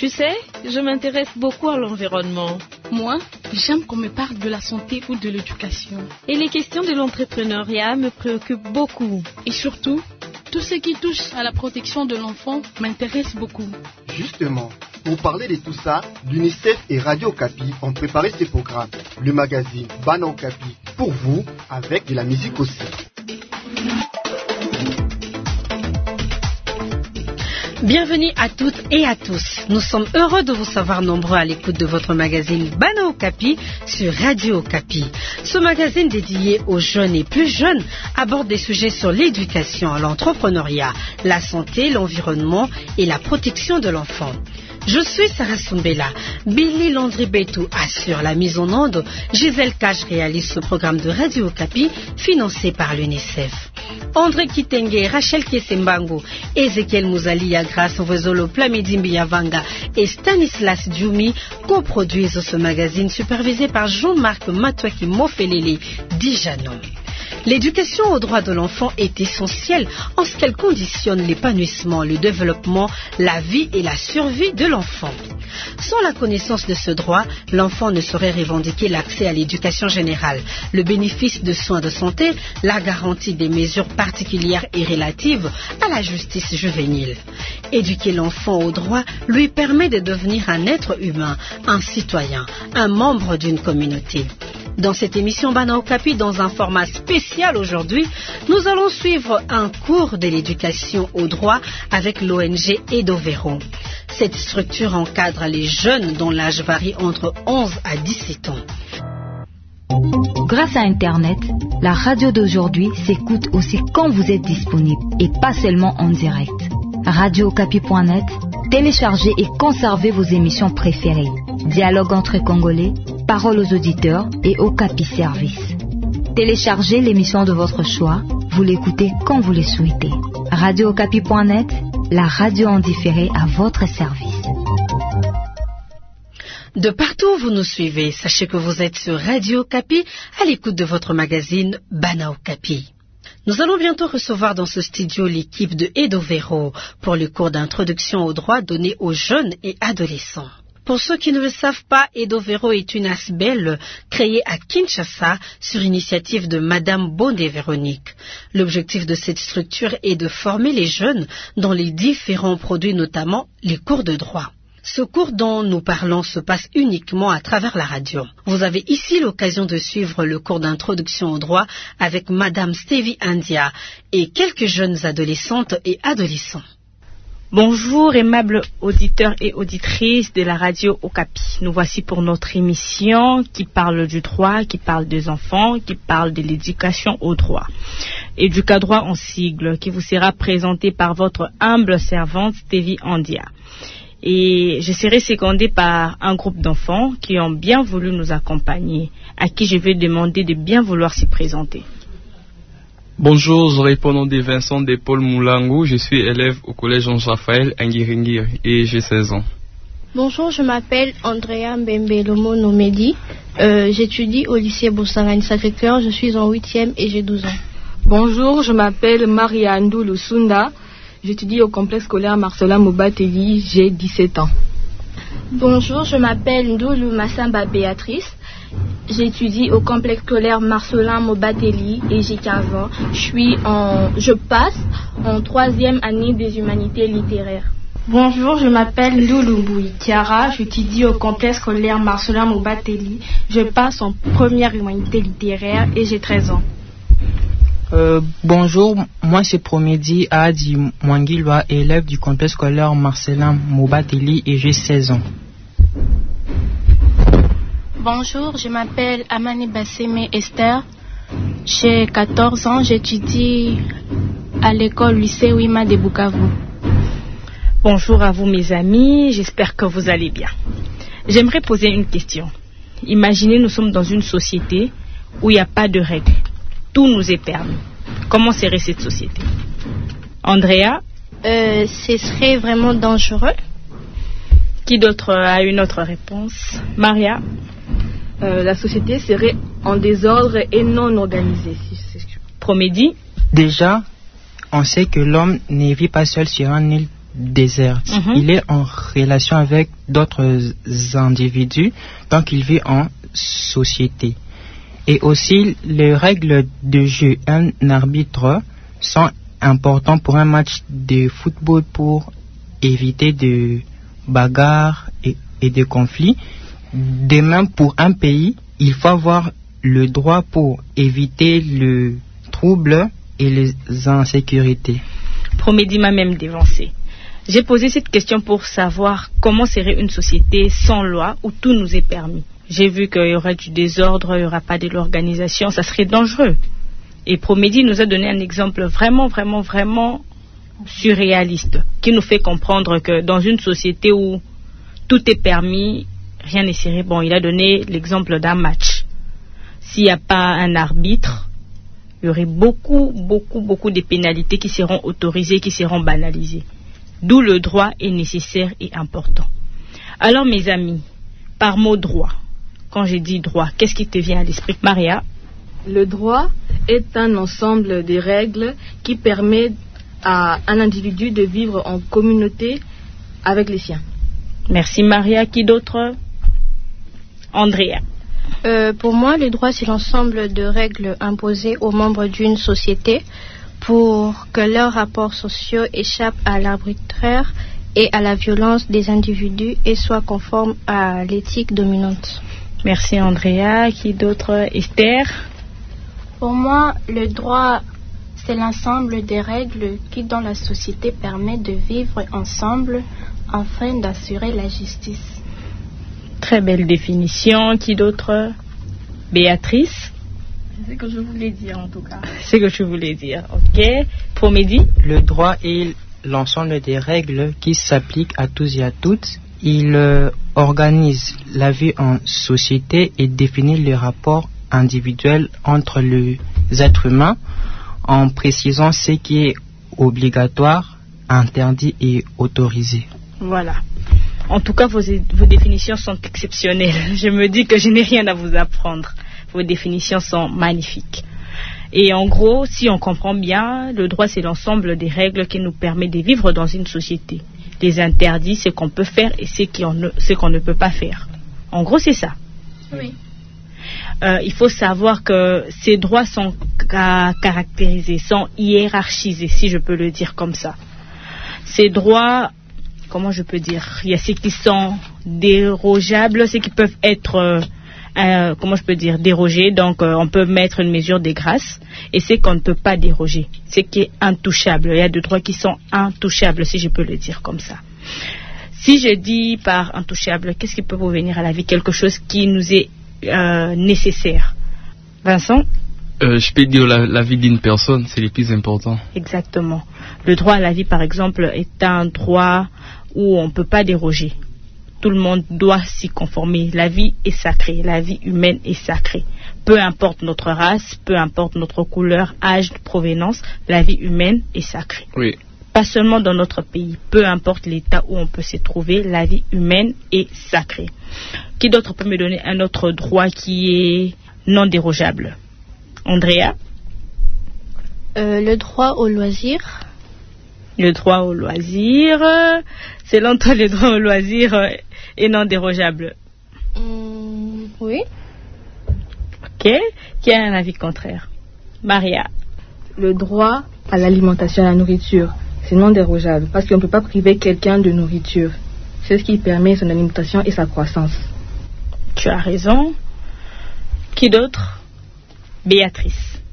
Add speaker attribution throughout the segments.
Speaker 1: Tu sais, je m'intéresse beaucoup à l'environnement.
Speaker 2: Moi, j'aime qu'on me parle de la santé ou de l'éducation.
Speaker 1: Et les questions de l'entrepreneuriat me préoccupent beaucoup.
Speaker 2: Et surtout, tout ce qui touche à la protection de l'enfant m'intéresse beaucoup.
Speaker 3: Justement, pour parler de tout ça, l'UNICEF et Radio Okapi ont préparé ces programmes. Le magazine Bana Okapi pour vous, avec de la musique aussi.
Speaker 4: Bienvenue à toutes et à tous. Nous sommes heureux de vous savoir nombreux à l'écoute de votre magazine Bana Okapi sur Radio Okapi. Ce magazine dédié aux jeunes et plus jeunes aborde des sujets sur l'éducation, l'entrepreneuriat, la santé, l'environnement et la protection de l'enfant. Je suis Sarah Soumbela. Billy Landry-Betou assure la mise en onde. Gisèle Cage réalise ce programme de Radio Okapi financé par l'UNICEF. André Kitenge, Rachel Kesembango, Ezekiel Mouzalia, Grâce Vozolo, Plamidimbi Yavanga et Stanislas Djoumi coproduisent ce magazine supervisé par Jean-Marc Matouaki Mofelele Dijano. L'éducation aux droits de l'enfant est essentielle en ce qu'elle conditionne l'épanouissement, le développement, la vie et la survie de l'enfant. Sans la connaissance de ce droit, l'enfant ne saurait revendiquer l'accès à l'éducation générale, le bénéfice de soins de santé, la garantie des mesures particulières et relatives à la justice juvénile. Éduquer l'enfant aux droits lui permet de devenir un être humain, un citoyen, un membre d'une communauté. Dans cette émission Bana Okapi, dans un format spécial aujourd'hui, nous allons suivre un cours de l'éducation aux droits avec l'ONG Edovero. Cette structure encadre les jeunes dont l'âge varie entre 11 à 17 ans.
Speaker 5: Grâce à Internet, la radio d'aujourd'hui s'écoute aussi quand vous êtes disponible et pas seulement en direct. RadioOkapi.net, téléchargez et conservez vos émissions préférées. Dialogue entre Congolais, paroles aux auditeurs et Okapi Service. Téléchargez l'émission de votre choix, vous l'écoutez quand vous le souhaitez. RadioOkapi.net, la radio en différé à votre service.
Speaker 4: De partout où vous nous suivez, sachez que vous êtes sur Radio Okapi à l'écoute de votre magazine Bana Okapi. Nous allons bientôt recevoir dans ce studio l'équipe de Edovero pour le cours d'introduction aux droits donné aux jeunes et adolescents. Pour ceux qui ne le savent pas, Edovero est une ASBEL créée à Kinshasa sur initiative de Madame Bondé Véronique. L'objectif de cette structure est de former les jeunes dans les différents produits, notamment les cours de droit. Ce cours dont nous parlons se passe uniquement à travers la radio. Vous avez ici l'occasion de suivre le cours d'introduction au droit avec Madame Stevie India et quelques jeunes adolescentes et adolescents.
Speaker 6: Bonjour aimables auditeurs et auditrices de la radio Okapi. Nous voici pour notre émission qui parle du droit, qui parle des enfants, qui parle de l'éducation au droit. Éducadroit en sigle, qui vous sera présenté par votre humble servante Stevie India. Et je serai secondée par un groupe d'enfants qui ont bien voulu nous accompagner, à qui je vais demander de bien vouloir s'y présenter.
Speaker 7: Bonjour, je réponds au nom de Vincent de Paul Moulango, je suis élève au collège Jean-Raphaël Nguiringir et j'ai 16 ans.
Speaker 8: Bonjour, je m'appelle Andrea Mbembelomo Nomedi, j'étudie au lycée Boussangani Sacré-Cœur, je suis en 8e et j'ai 12 ans.
Speaker 9: Bonjour, je m'appelle Maria Ndoulou Sunda. J'étudie au complexe scolaire Marcelin Mobateli, j'ai 17 ans.
Speaker 8: Bonjour, je m'appelle Ndoulou Massamba Béatrice. J'étudie au complexe scolaire Marcelin Mobateli et j'ai 15 ans. Je passe en 3e année des humanités littéraires.
Speaker 10: Bonjour, je m'appelle Ndoulou Kiara. J'étudie au complexe scolaire Marcelin Mobateli. Je passe en 1re humanité littéraire et j'ai 13 ans.
Speaker 11: Bonjour, moi c'est Promedi Adi Mwangilwa, élève du complexe scolaire Marcelin Mobateli et j'ai 16 ans.
Speaker 12: Bonjour, je m'appelle Amani Basseme Esther, j'ai 14 ans, j'étudie à l'école lycée Wima de Bukavu.
Speaker 6: Bonjour à vous mes amis, j'espère que vous allez bien. J'aimerais poser une question. Imaginez nous sommes dans une société où il n'y a pas de règles. Tout nous est permis. Comment serait cette société? Andrea?
Speaker 8: Ce serait vraiment dangereux.
Speaker 6: Qui d'autre a une autre réponse? Maria?
Speaker 9: La société serait en désordre et non organisée.
Speaker 6: Promédie?
Speaker 11: Déjà, on sait que l'homme ne vit pas seul sur une île déserte. Il est en relation avec d'autres individus, donc il vit en société. Et aussi, les règles de jeu, un arbitre sont importantes pour un match de football pour éviter de bagarres et de conflits. De même, pour un pays, il faut avoir le droit pour éviter le trouble et les insécurités.
Speaker 6: Promédie m'a même dévancé. J'ai posé cette question pour savoir comment serait une société sans loi où tout nous est permis. J'ai vu qu'il y aurait du désordre, il n'y aura pas de l'organisation, ça serait dangereux. Et Promédie nous a donné un exemple vraiment surréaliste qui nous fait comprendre que dans une société où tout est permis, rien n'est serré. Bon, il a donné l'exemple d'un match. S'il n'y a pas un arbitre, il y aurait beaucoup de pénalités qui seront autorisées, qui seront banalisées. D'où le droit est nécessaire et important. Alors mes amis, par mot droit, quand j'ai dit droit, qu'est-ce qui te vient à l'esprit, Maria?
Speaker 9: Le droit est un ensemble de règles qui permet à un individu de vivre en communauté avec les siens.
Speaker 6: Merci Maria. Qui d'autre? Andrea.
Speaker 12: Pour moi, le droit, c'est l'ensemble de règles imposées aux membres d'une société pour que leurs rapports sociaux échappent à l'arbitraire et à la violence des individus et soient conformes à l'éthique dominante.
Speaker 6: Merci Andrea. Qui d'autre? Esther.
Speaker 12: Pour moi, le droit, c'est l'ensemble des règles qui, dans la société, permettent de vivre ensemble afin d'assurer la justice.
Speaker 6: Très belle définition. Qui d'autre? Béatrice.
Speaker 10: C'est ce que je voulais dire en tout cas.
Speaker 6: C'est ce que tu voulais dire, ok. Promédie.
Speaker 11: Le droit est l'ensemble des règles qui s'appliquent à tous et à toutes. Il organise la vie en société et définit les rapports individuels entre les êtres humains en précisant ce qui est obligatoire, interdit et autorisé.
Speaker 6: Voilà. En tout cas, vos définitions sont exceptionnelles. Je me dis que je n'ai rien à vous apprendre. Vos définitions sont magnifiques. Et en gros, si on comprend bien, le droit, c'est l'ensemble des règles qui nous permet de vivre dans une société. Les interdits, ce qu'on peut faire et ce qu'on ne peut pas faire. En gros, c'est ça.
Speaker 12: Oui.
Speaker 6: Il faut savoir que ces droits sont caractérisés, sont hiérarchisés, si je peux le dire comme ça. Ces droits, comment je peux dire, il y a ceux qui sont dérogeables, ceux qui peuvent être, dérogés. Donc, on peut mettre une mesure de grâce, et c'est qu'on ne peut pas déroger, c'est qui est intouchable. Il y a des droits qui sont intouchables, si je peux le dire comme ça. Si je dis par intouchable, qu'est-ce qui peut vous venir à la vie? Quelque chose qui nous est nécessaire. Vincent?
Speaker 7: Je peux dire la vie d'une personne, c'est le plus important.
Speaker 6: Exactement. Le droit à la vie, par exemple, est un droit où on ne peut pas déroger. Tout le monde doit s'y conformer. La vie est sacrée, la vie humaine est sacrée. Peu importe notre race, peu importe notre couleur, âge, provenance, la vie humaine est sacrée.
Speaker 7: Oui.
Speaker 6: Pas seulement dans notre pays, peu importe l'état où on peut se trouver, la vie humaine est sacrée. Qui d'autre peut me donner un autre droit qui est non dérogeable? Andrea?
Speaker 12: Le droit au loisir.
Speaker 6: Le droit au loisir. Selon toi, le droit au loisir est non dérogeable?
Speaker 12: Oui.
Speaker 6: Ok. Qui a un avis contraire? Maria?
Speaker 9: Le droit à l'alimentation, à la nourriture, c'est non dérogeable parce qu'on ne peut pas priver quelqu'un de nourriture. C'est ce qui permet son alimentation et sa croissance.
Speaker 6: Tu as raison. Qui d'autre? Béatrice.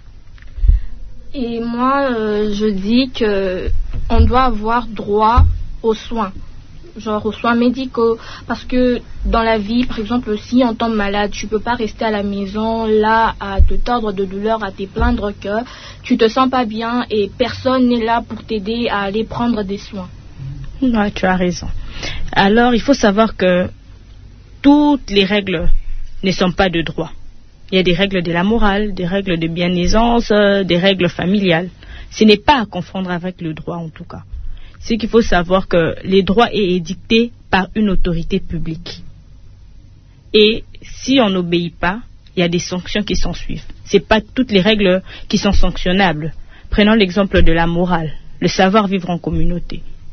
Speaker 8: Et moi, je dis que on doit avoir droit aux soins, genre aux soins médicaux, parce que dans la vie, par exemple, si on tombe malade, tu peux pas rester à la maison là à te tordre de douleur, à te plaindre que tu te sens pas bien et personne n'est là pour t'aider à aller prendre des soins.
Speaker 6: Ouais, tu as raison. Alors, il faut savoir que toutes les règles ne sont pas de droit. Il y a des règles de la morale, des règles de bienfaisance, des règles familiales. Ce n'est pas à confondre avec le droit en tout cas. C'est qu'il faut savoir que les droits est édicté par une autorité publique. Et si on n'obéit pas, il y a des sanctions qui s'en suivent. Ce n'est pas toutes les règles qui sont sanctionnables. Prenons l'exemple de la morale, le savoir vivre en communauté.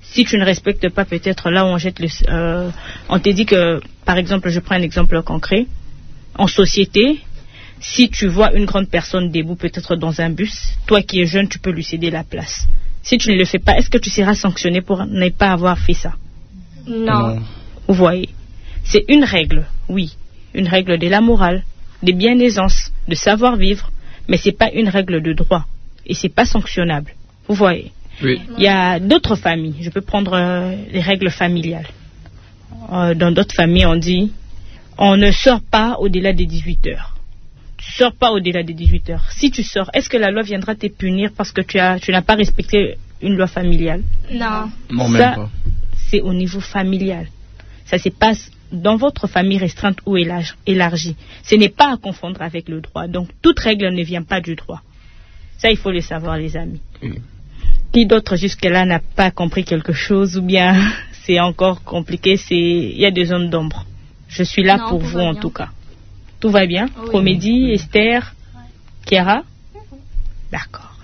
Speaker 6: Si tu ne respectes pas, peut-être là où on jette on te dit que, par exemple, je prends un exemple concret, en société, si tu vois une grande personne debout, peut-être dans un bus, toi qui es jeune, tu peux lui céder la place. Si tu ne le fais pas, est-ce que tu seras sanctionné pour ne pas avoir fait ça?
Speaker 8: Non.
Speaker 6: Vous voyez, c'est une règle, oui, une règle de la morale, de bienfaisance, de savoir-vivre, mais c'est pas une règle de droit et c'est pas sanctionnable. Vous voyez.
Speaker 7: Oui.
Speaker 6: Il y a d'autres familles. Je peux prendre les règles familiales. Dans d'autres familles, on dit on ne sort pas au-delà des 18 heures. Tu sors pas au-delà des 18 heures. Si tu sors, est-ce que la loi viendra te punir parce que tu n'as pas respecté une loi familiale?
Speaker 8: Non.
Speaker 7: Non, même pas.
Speaker 6: C'est au niveau familial. Ça se passe dans votre famille restreinte ou élargie. Ce n'est pas à confondre avec le droit. Donc, toute règle ne vient pas du droit. Ça, il faut le savoir, les amis.
Speaker 7: Oui.
Speaker 6: Qui d'autre jusque-là n'a pas compris quelque chose ou bien c'est encore compliqué, il y a des zones d'ombre. Je suis là pour vous en tout cas. Tout va bien? Oui. Comédie, oui. Esther, Kiara? D'accord.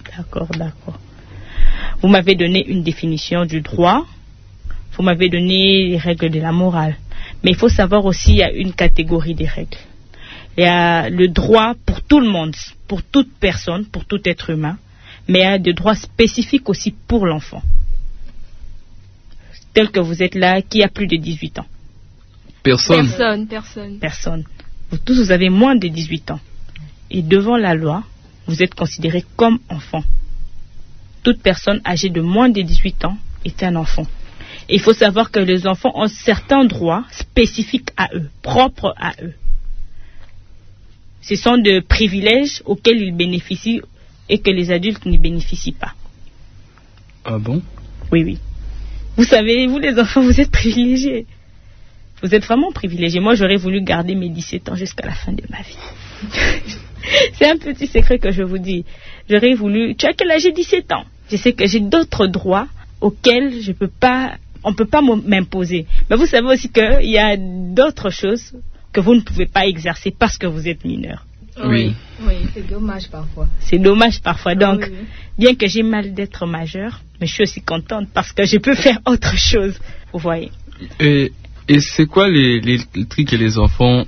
Speaker 6: Vous m'avez donné une définition du droit. Vous m'avez donné les règles de la morale. Mais il faut savoir aussi, il y a une catégorie des règles. Il y a le droit pour tout le monde, pour toute personne, pour tout être humain. Mais il y a des droits spécifiques aussi pour l'enfant. Tel que vous êtes là, qui a plus de 18 ans?
Speaker 7: Personne.
Speaker 6: Vous tous, vous avez moins de 18 ans. Et devant la loi, vous êtes considérés comme enfants. Toute personne âgée de moins de 18 ans est un enfant. Et il faut savoir que les enfants ont certains droits spécifiques à eux, propres à eux. Ce sont des privilèges auxquels ils bénéficient et que les adultes n'y bénéficient pas.
Speaker 7: Ah bon?
Speaker 6: Oui. Vous savez, vous les enfants, vous êtes privilégiés. Vous êtes vraiment privilégiés. Moi, j'aurais voulu garder mes 17 ans jusqu'à la fin de ma vie. C'est un petit secret que je vous dis. J'aurais voulu... Tu as quel âge? J'ai 17 ans. Je sais que j'ai d'autres droits auxquels on ne peut pas m'imposer. Mais vous savez aussi qu'il y a d'autres choses que vous ne pouvez pas exercer parce que vous êtes mineur.
Speaker 7: Oui,
Speaker 9: c'est dommage parfois.
Speaker 6: C'est dommage parfois. Donc, bien que j'ai mal d'être majeure, mais je suis aussi contente parce que je peux faire autre chose. Vous voyez.
Speaker 7: Et c'est quoi les trucs que les enfants,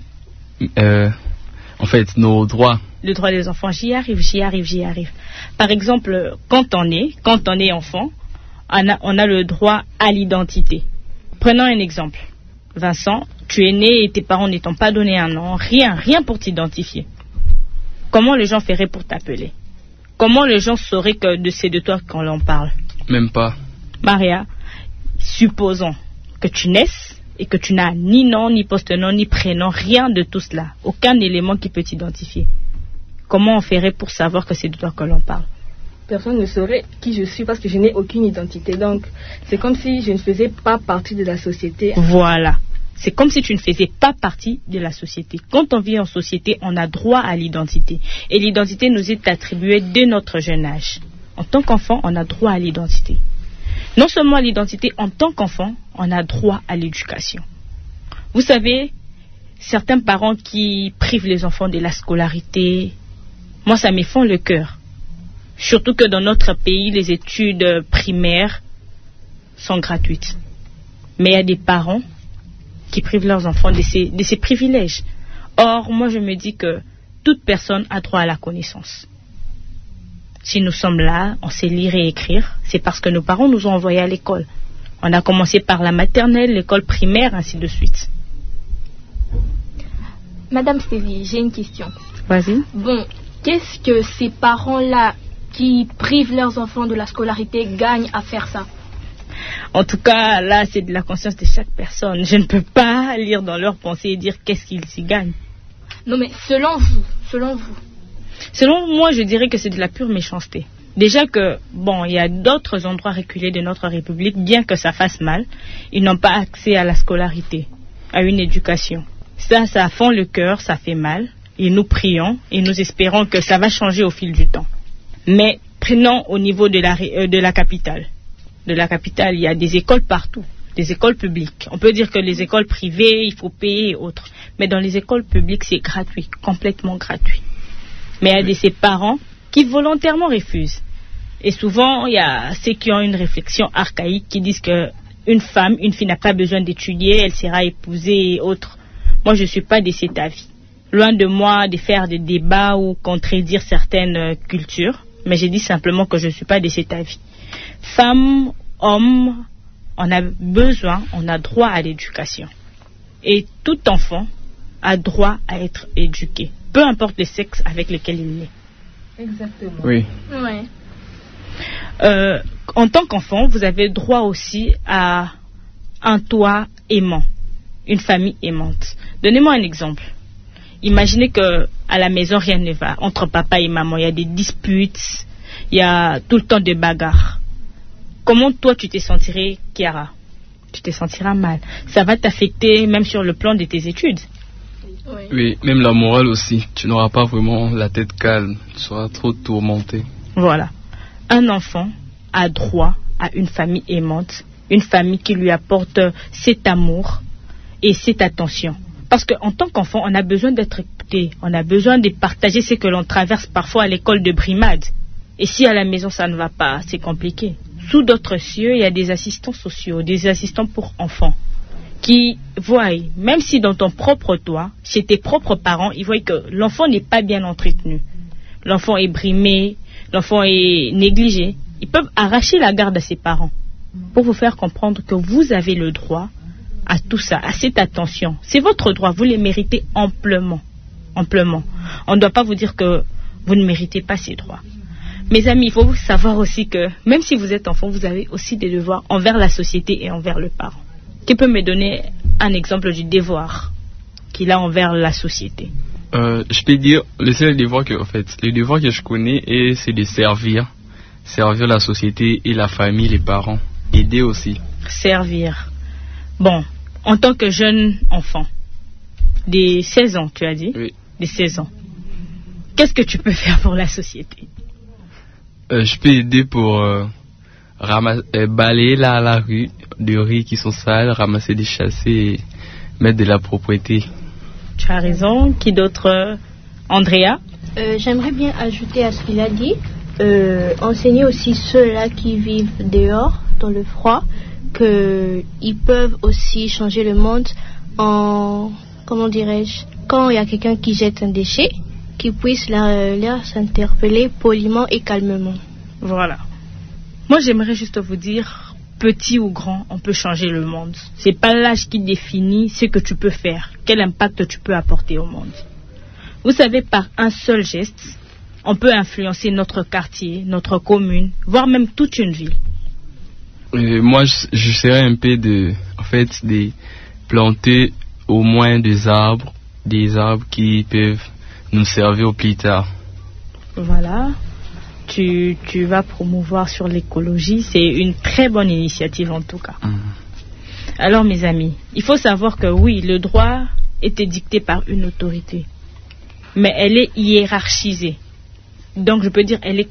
Speaker 7: en fait, nos droits?
Speaker 6: Le droit des enfants, j'y arrive. Par exemple, quand on est enfant, on a le droit à l'identité. Prenons un exemple. Vincent, tu es né et tes parents n'étant pas donné un nom, rien pour t'identifier. Comment les gens feraient pour t'appeler? Comment les gens sauraient que c'est de toi qu'on en parle?
Speaker 7: Même pas.
Speaker 6: Maria, supposons que tu naisses et que tu n'as ni nom, ni poste-nom, ni prénom, rien de tout cela. Aucun élément qui peut t'identifier. Comment on ferait pour savoir que c'est de toi que l'on parle?
Speaker 9: Personne ne saurait qui je suis parce que je n'ai aucune identité. Donc, c'est comme si je ne faisais pas partie de la société.
Speaker 6: Voilà. C'est comme si tu ne faisais pas partie de la société. Quand on vit en société, on a droit à l'identité. Et l'identité nous est attribuée dès notre jeune âge. En tant qu'enfant, on a droit à l'identité. Non seulement à l'identité, en tant qu'enfant, on a droit à l'éducation. Vous savez, certains parents qui privent les enfants de la scolarité, moi ça me fend le cœur. Surtout que dans notre pays, les études primaires sont gratuites. Mais il y a des parents qui privent leurs enfants de ces privilèges. Or, moi je me dis que toute personne a droit à la connaissance. Si nous sommes là, on sait lire et écrire, c'est parce que nos parents nous ont envoyés à l'école. On a commencé par la maternelle, l'école primaire, ainsi de suite.
Speaker 8: Madame Stélie, j'ai une question.
Speaker 6: Vas-y.
Speaker 8: Bon, qu'est-ce que ces parents-là qui privent leurs enfants de la scolarité gagnent à faire ça?
Speaker 6: En tout cas, là, c'est de la conscience de chaque personne. Je ne peux pas lire dans leurs pensées et dire qu'est-ce qu'ils y gagnent.
Speaker 8: Non, mais selon vous.
Speaker 6: Selon moi, je dirais que c'est de la pure méchanceté. Déjà que, bon, il y a d'autres endroits reculés de notre République, bien que ça fasse mal, ils n'ont pas accès à la scolarité, à une éducation. Ça fend le cœur, ça fait mal, et nous prions, et nous espérons que ça va changer au fil du temps. Mais prenons au niveau de la capitale. De la capitale, il y a des écoles partout, des écoles publiques. On peut dire que les écoles privées, il faut payer et autres. Mais dans les écoles publiques, c'est gratuit, complètement gratuit. Mais il y a de ces parents qui volontairement refusent. Et souvent, il y a ceux qui ont une réflexion archaïque qui disent que une fille n'a pas besoin d'étudier, elle sera épousée et autres. Moi, je ne suis pas de cet avis. Loin de moi de faire des débats ou contredire certaines cultures, mais j'ai dit simplement que je ne suis pas de cet avis. Femme, homme, on a besoin, on a droit à l'éducation. Et tout enfant a droit à être éduqué, peu importe le sexe avec lequel il est.
Speaker 9: Exactement.
Speaker 7: Oui.
Speaker 8: Ouais.
Speaker 6: En tant qu'enfant, vous avez droit aussi à un toit aimant, une famille aimante. Donnez-moi un exemple. Imaginez que à la maison rien ne va entre papa et maman, il y a des disputes, il y a tout le temps des bagarres. Comment toi tu te sentirais, Kiara? Tu te sentiras mal. Ça va t'affecter même sur le plan de tes études.
Speaker 7: Oui, même la morale aussi. Tu n'auras pas vraiment la tête calme. Tu seras trop tourmenté.
Speaker 6: Voilà. Un enfant a droit à une famille aimante, une famille qui lui apporte cet amour et cette attention. Parce qu'en tant qu'enfant, on a besoin d'être écouté. On a besoin de partager ce que l'on traverse parfois à l'école de brimade. Et si à la maison ça ne va pas, c'est compliqué. Sous d'autres cieux, il y a des assistants sociaux, des assistants pour enfants qui voient, même si dans ton propre toit, chez tes propres parents, ils voient que l'enfant n'est pas bien entretenu. L'enfant est brimé, l'enfant est négligé. Ils peuvent arracher la garde à ses parents pour vous faire comprendre que vous avez le droit à tout ça, à cette attention. C'est votre droit, vous les méritez amplement. Amplement. On ne doit pas vous dire que vous ne méritez pas ces droits. Mes amis, il faut savoir aussi que même si vous êtes enfant, vous avez aussi des devoirs envers la société et envers le parent. Qui peut me donner un exemple du devoir qu'il a envers la société?
Speaker 7: Je peux dire, le seul devoir que, en fait, le devoir que je connais, c'est de servir la société et la famille, les parents. Aider aussi. Servir.
Speaker 6: Bon, en tant que jeune enfant, des 16 ans, tu as dit?
Speaker 7: Oui.
Speaker 6: Des 16 ans. Qu'est-ce que tu peux faire pour la société?
Speaker 7: Je peux aider pour balayer la rue, des rues qui sont sales, ramasser des chassés et mettre de la propreté.
Speaker 6: Tu as raison. Qui d'autre? Andrea?
Speaker 12: J'aimerais bien ajouter à ce qu'il a dit, enseigner aussi ceux-là qui vivent dehors, dans le froid, qu'ils peuvent aussi changer le monde en, comment dirais-je, quand il y a quelqu'un qui jette un déchet, qu'ils puissent leur s'interpeller poliment et calmement.
Speaker 6: Voilà. Moi, j'aimerais juste vous dire, petit ou grand, on peut changer le monde. C'est pas l'âge qui définit ce que tu peux faire, quel impact tu peux apporter au monde. Vous savez, par un seul geste, on peut influencer notre quartier, notre commune, voire même toute une ville.
Speaker 7: Moi, je serais un peu de planter au moins des arbres qui peuvent nous servir au plus tard.
Speaker 6: Voilà. Tu vas promouvoir sur l'écologie. C'est une très bonne initiative en tout cas. Alors mes amis, il faut savoir que oui, le droit est édicté par une autorité, mais elle est hiérarchisée. Donc je peux dire, elle est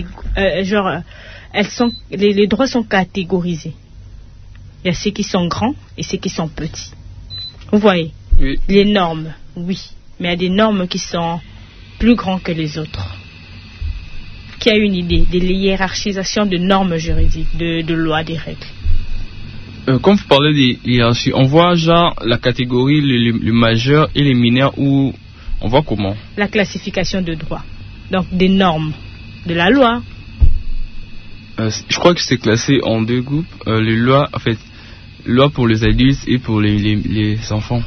Speaker 6: les droits sont catégorisés. Il y a ceux qui sont grands et ceux qui sont petits. Vous voyez?
Speaker 7: Oui.
Speaker 6: Les normes, oui. Mais il y a des normes qui sont plus grandes que les autres. Qui a une idée de l'hiérarchisation de normes juridiques, de lois, des règles?
Speaker 7: Comme vous parlez de hiérarchie, on voit genre la catégorie, le majeur et les mineurs, où on voit comment?
Speaker 6: La classification de droits. Donc des normes de la loi.
Speaker 7: Je crois que c'est classé en deux groupes. Les lois, en fait, loi pour les adultes et pour les enfants.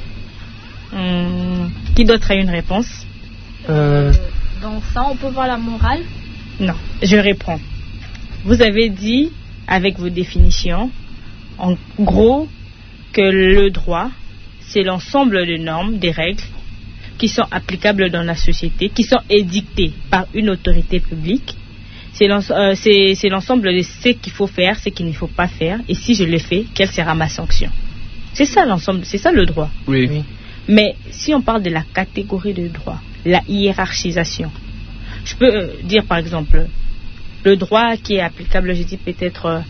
Speaker 6: Qui d'autre a une réponse?
Speaker 8: Dans ça, on peut voir la morale?
Speaker 6: Non, je réponds. Vous avez dit, avec vos définitions, en gros, que le droit, c'est l'ensemble des normes, des règles qui sont applicables dans la société, qui sont édictées par une autorité publique. C'est l'ensemble de ce qu'il faut faire, ce qu'il ne faut pas faire, et si je le fais, quelle sera ma sanction. C'est ça l'ensemble, c'est ça le droit.
Speaker 7: Oui.
Speaker 6: Mais si on parle de la catégorie de droit, la hiérarchisation, je peux dire par exemple, le droit qui est applicable, je dis peut-être,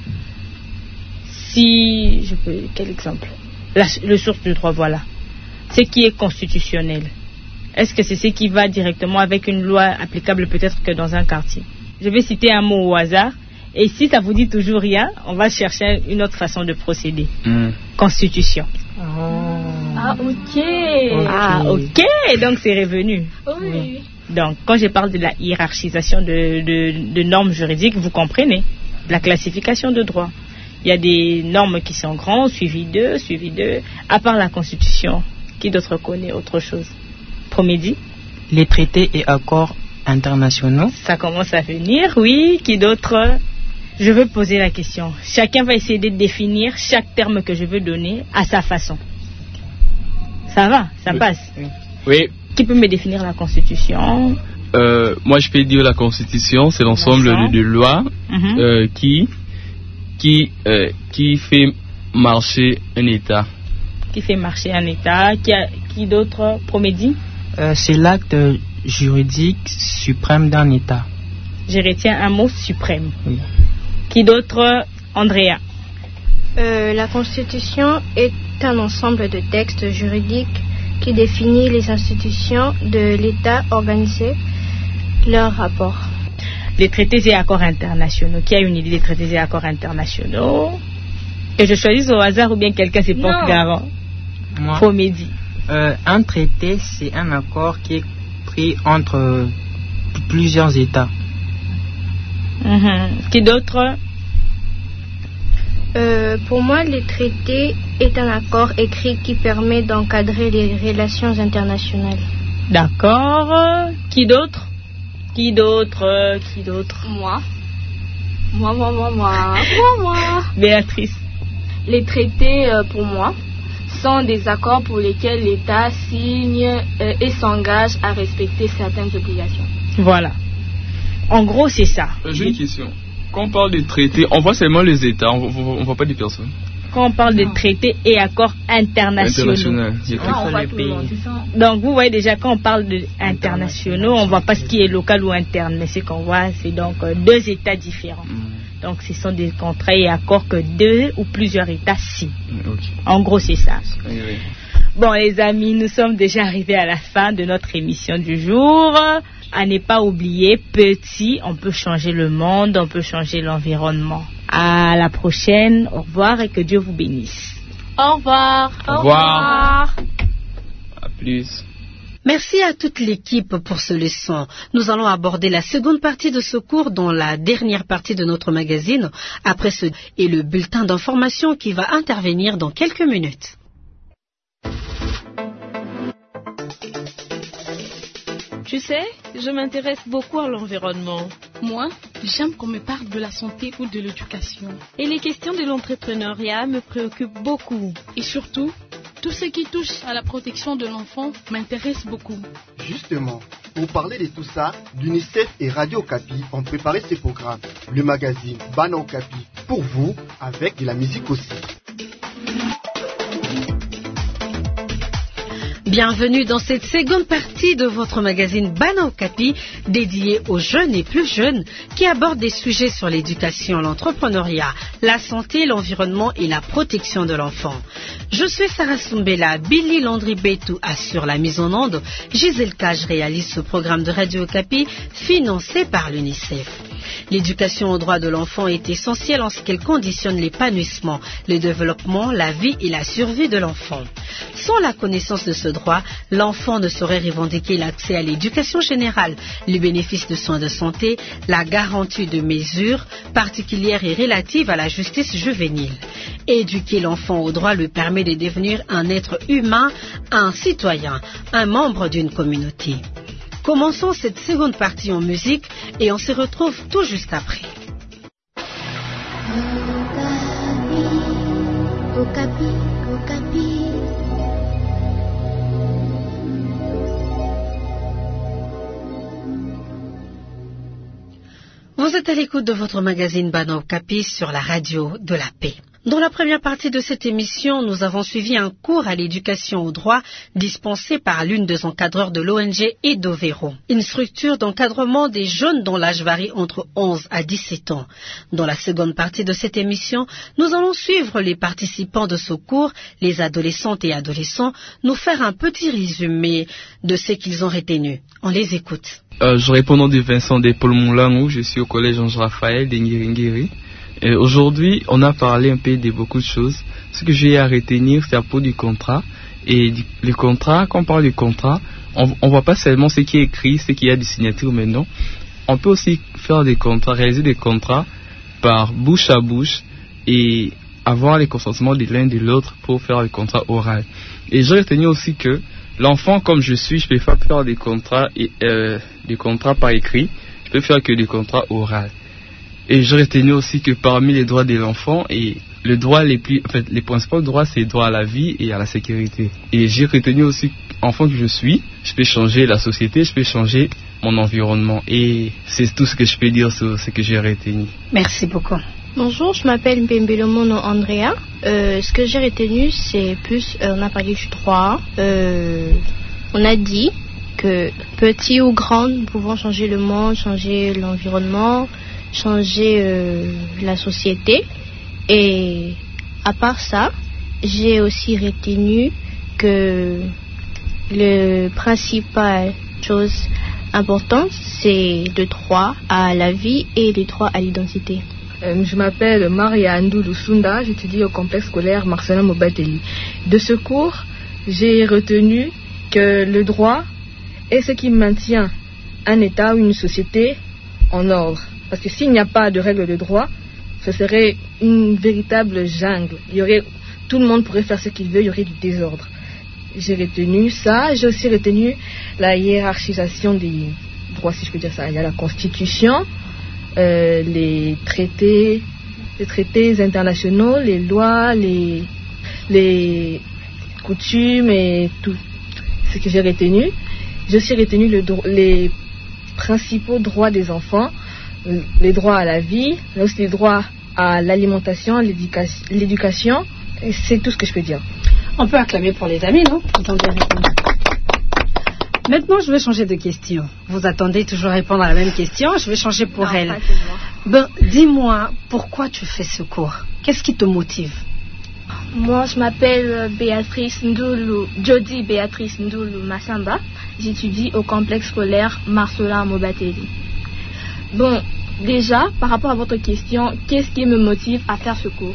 Speaker 6: quel exemple? Le source du droit, voilà. Ce qui est constitutionnel. Est-ce que c'est ce qui va directement avec une loi applicable peut-être que dans un quartier? Je vais citer un mot au hasard. Et si ça vous dit toujours rien, on va chercher une autre façon de procéder. Constitution.
Speaker 8: Ah, ok.
Speaker 6: Ah, ok. Donc, c'est revenu.
Speaker 8: Oui.
Speaker 6: Donc, quand je parle de la hiérarchisation de normes juridiques, vous comprenez la classification de droit. Il y a des normes qui sont grandes, suivies d'eux. À part la Constitution, qui d'autre connaît autre chose? Promédie?
Speaker 11: Les traités et accords internationaux.
Speaker 6: Ça commence à venir, oui. Qui d'autre? Je veux poser la question. Chacun va essayer de définir chaque terme que je veux donner à sa façon. Ça va? Ça passe?
Speaker 7: Oui.
Speaker 6: Qui peut me définir la Constitution?
Speaker 7: Moi, je peux dire la Constitution, c'est l'ensemble de lois qui fait marcher un État.
Speaker 6: Qui fait marcher un État? Qui d'autre? Promédie?
Speaker 11: C'est l'acte juridique suprême d'un État.
Speaker 6: Je retiens un mot, suprême.
Speaker 11: Oui.
Speaker 6: Qui d'autre? Andrea?
Speaker 12: La Constitution est un ensemble de textes juridiques qui définit les institutions de l'État organisé, leurs rapports.
Speaker 6: Les traités et accords internationaux. Qui a une idée des traités et accords internationaux? Que je choisisse au hasard ou bien quelqu'un s'est porte garant?
Speaker 11: Moi.
Speaker 6: Promédie.
Speaker 11: Un traité, c'est un accord qui est pris entre plusieurs États.
Speaker 6: Qui d'autre?
Speaker 12: Pour moi, les traités est un accord écrit qui permet d'encadrer les relations internationales.
Speaker 6: D'accord. Qui d'autre?
Speaker 8: Moi.
Speaker 6: Béatrice.
Speaker 8: Les traités, pour moi, sont des accords pour lesquels l'État signe et s'engage à respecter certaines obligations.
Speaker 6: Voilà. En gros, c'est ça.
Speaker 7: J'ai une question. Quand on parle de traités, on voit seulement les États, on ne voit pas des personnes.
Speaker 6: Quand on parle de traités et accords internationaux.
Speaker 8: On voit tout le monde, c'est ça.
Speaker 6: Donc, vous voyez déjà, quand on parle d'internationaux, on ne voit pas ce qui est local ou interne. Mais ce qu'on voit, c'est donc deux États différents. Donc, ce sont des contrats et accords que deux ou plusieurs États signent. En gros, c'est ça.
Speaker 7: Oui.
Speaker 6: Bon, les amis, nous sommes déjà arrivés à la fin de notre émission du jour. À ne pas oublier, petit, on peut changer le monde, on peut changer l'environnement. À la prochaine, au revoir et que Dieu vous bénisse.
Speaker 8: Au revoir.
Speaker 7: Au revoir. À plus.
Speaker 4: Merci à toute l'équipe pour ce leçon. Nous allons aborder la seconde partie de ce cours dans la dernière partie de notre magazine. Après ce et le bulletin d'information qui va intervenir dans quelques minutes.
Speaker 1: Tu sais, je m'intéresse beaucoup à l'environnement.
Speaker 2: Moi, j'aime qu'on me parle de la santé ou de l'éducation.
Speaker 1: Et les questions de l'entrepreneuriat me préoccupent beaucoup.
Speaker 2: Et surtout, tout ce qui touche à la protection de l'enfant m'intéresse beaucoup.
Speaker 3: Justement, pour parler de tout ça, l'UNICEF et Radio Okapi ont préparé ces programmes. Le magazine Bana Okapi pour vous, avec de la musique aussi.
Speaker 4: Bienvenue dans cette seconde partie de votre magazine Bana Okapi, dédié aux jeunes et plus jeunes qui abordent des sujets sur l'éducation, l'entrepreneuriat, la santé, l'environnement et la protection de l'enfant. Je suis Sarah Soumbela, Billy Landry Betou assure la mise en onde, Gisèle Cage réalise ce programme de Radio Okapi financé par l'UNICEF. L'éducation aux droits de l'enfant est essentielle en ce qu'elle conditionne l'épanouissement, le développement, la vie et la survie de l'enfant. Sans la connaissance de ce droit, l'enfant ne saurait revendiquer l'accès à l'éducation générale, le bénéfice de soins de santé, la garantie de mesures particulières et relatives à la justice juvénile. Éduquer l'enfant au droit lui permet de devenir un être humain, un citoyen, un membre d'une communauté. Commençons cette seconde partie en musique et on se retrouve tout juste après.
Speaker 13: Okapi, Okapi.
Speaker 4: Vous êtes à l'écoute de votre magazine Bana Okapi sur la radio de la paix. Dans la première partie de cette émission, nous avons suivi un cours à l'éducation au droit dispensé par l'une des encadreurs de l'ONG Edovero, une structure d'encadrement des jeunes dont l'âge varie entre 11 à 17 ans. Dans la seconde partie de cette émission, nous allons suivre les participants de ce cours, les adolescentes et adolescents, nous faire un petit résumé de ce qu'ils ont retenu. On les écoute.
Speaker 7: Je réponds au nom de Vincent Paul Moulangou, je suis au collège Ange-Raphaël d'Engiringiri. Aujourd'hui, on a parlé un peu de beaucoup de choses. Ce que j'ai à retenir, c'est à propos du contrat. Et le contrat, quand on parle du contrat, on voit pas seulement ce qui est écrit, ce qu'il y a de signature maintenant. On peut aussi faire des contrats, réaliser des contrats par bouche à bouche et avoir les consentements de l'un et de l'autre pour faire le contrat oral. Et j'ai retenu aussi que l'enfant, comme je suis, je peux pas faire des contrats par écrit. Je peux faire que des contrats oraux. Et j'ai retenu aussi que parmi les droits de l'enfant, et les principaux droits, c'est le droit à la vie et à la sécurité. Et j'ai retenu aussi, enfant que je suis, je peux changer la société, je peux changer mon environnement. Et c'est tout ce que je peux dire sur ce que j'ai retenu.
Speaker 4: Merci beaucoup.
Speaker 12: Bonjour, je m'appelle Mbembelomono Andrea. Ce que j'ai retenu, c'est plus, on a parlé du droit. On a dit que petits ou grands, nous pouvons changer le monde, changer l'environnement, changer la société. Et à part ça, j'ai aussi retenu que le principal chose importante, c'est le droit à la vie et le droit à l'identité.
Speaker 9: Je m'appelle Maria Ndoulou Sunda, j'étudie au complexe scolaire Marcelin Mobateli. De ce cours, j'ai retenu que le droit est ce qui maintient un État ou une société en ordre. Parce que s'il n'y a pas de règles de droit, ce serait une véritable jungle. Tout le monde pourrait faire ce qu'il veut, il y aurait du désordre. J'ai retenu ça. J'ai aussi retenu la hiérarchisation des droits, si je peux dire ça. Il y a la Constitution, les traités internationaux, les lois, les coutumes et tout ce que j'ai retenu. J'ai aussi retenu les principaux droits des enfants, les droits à la vie, mais aussi les droits à l'alimentation, à l'éducation. Et c'est tout ce que je peux dire.
Speaker 4: On peut acclamer pour les amis, non? Maintenant, je vais changer de question. Vous attendez toujours répondre à la même question. Je vais changer pour elle. Dis-moi, pourquoi tu fais ce cours? Qu'est-ce qui te motive?
Speaker 8: Moi, je m'appelle Jody Béatrice Ndoulou Massamba. J'étudie au complexe scolaire Marcelin Mobateli. Bon, déjà, par rapport à votre question, qu'est-ce qui me motive à faire ce cours?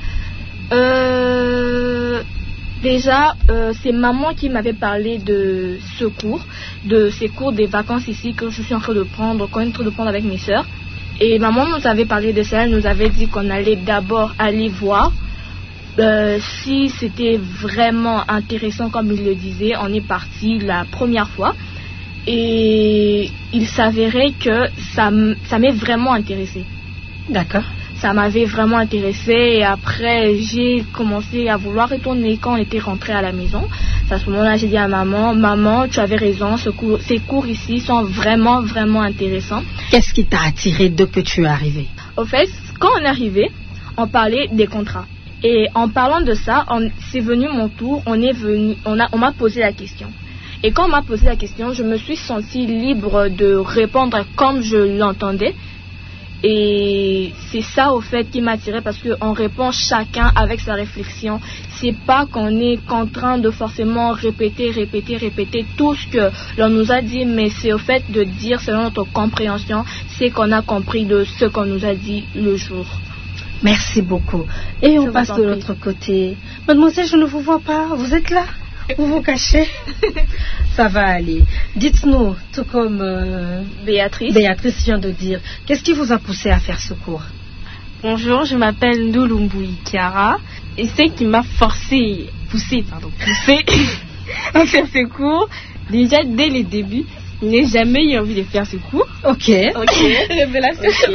Speaker 8: Déjà, c'est maman qui m'avait parlé de ce cours, de ces cours des vacances ici que je suis en train de prendre avec mes sœurs. Et maman nous avait parlé de ça, elle nous avait dit qu'on allait d'abord aller voir si c'était vraiment intéressant comme il le disait. On est parti la première fois et il s'avérait que ça m'est vraiment intéressé.
Speaker 4: D'accord.
Speaker 8: Ça m'avait vraiment intéressée et après j'ai commencé à vouloir retourner quand on était rentré à la maison. À ce moment-là, j'ai dit à maman, tu avais raison, ces cours ici sont vraiment, vraiment intéressants.
Speaker 4: Qu'est-ce qui t'a attiré dès que tu es arrivé?
Speaker 8: Au fait, quand on est arrivé, on parlait des contrats. Et en parlant de ça, c'est venu mon tour, on m'a posé la question. Et quand on m'a posé la question, je me suis sentie libre de répondre comme je l'entendais. Et c'est ça au fait qui m'attirait parce qu'on répond chacun avec sa réflexion. C'est pas qu'on est contraint de forcément répéter tout ce que l'on nous a dit, mais c'est au fait de dire selon notre compréhension, c'est qu'on a compris de ce qu'on nous a dit le jour.
Speaker 4: Merci beaucoup. Et on passe de l'autre côté. Mademoiselle, je ne vous vois pas. Vous êtes là? Vous vous cachez? Ça va aller. Dites-nous, tout comme Béatrice vient de dire, qu'est-ce qui vous a poussé à faire ce cours?
Speaker 10: Bonjour, je m'appelle Ndoulou Kiara et ce qui m'a poussé à faire ce cours, déjà dès le début, je n'ai jamais eu envie de faire ce cours.
Speaker 4: Ok.
Speaker 10: Révélation.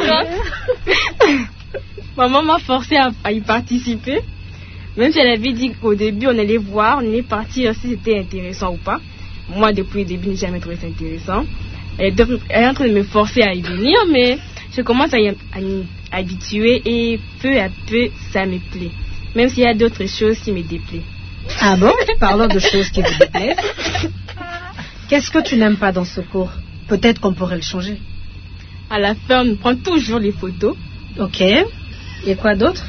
Speaker 10: Maman m'a forcé à y participer. Même si elle avait dit qu'au début on allait voir, on allait partir si c'était intéressant ou pas. Moi depuis le début je n'ai jamais trouvé ça intéressant. Elle est en train de me forcer à y venir, mais je commence à habituée et peu à peu, ça me plaît. Même s'il y a d'autres choses qui me déplaisent.
Speaker 4: Ah bon? Parlons de choses qui vous déplaisent. Qu'est-ce que tu n'aimes pas dans ce cours? Peut-être qu'on pourrait le changer.
Speaker 10: À la fin, on prend toujours les photos.
Speaker 4: Ok. Et quoi d'autre?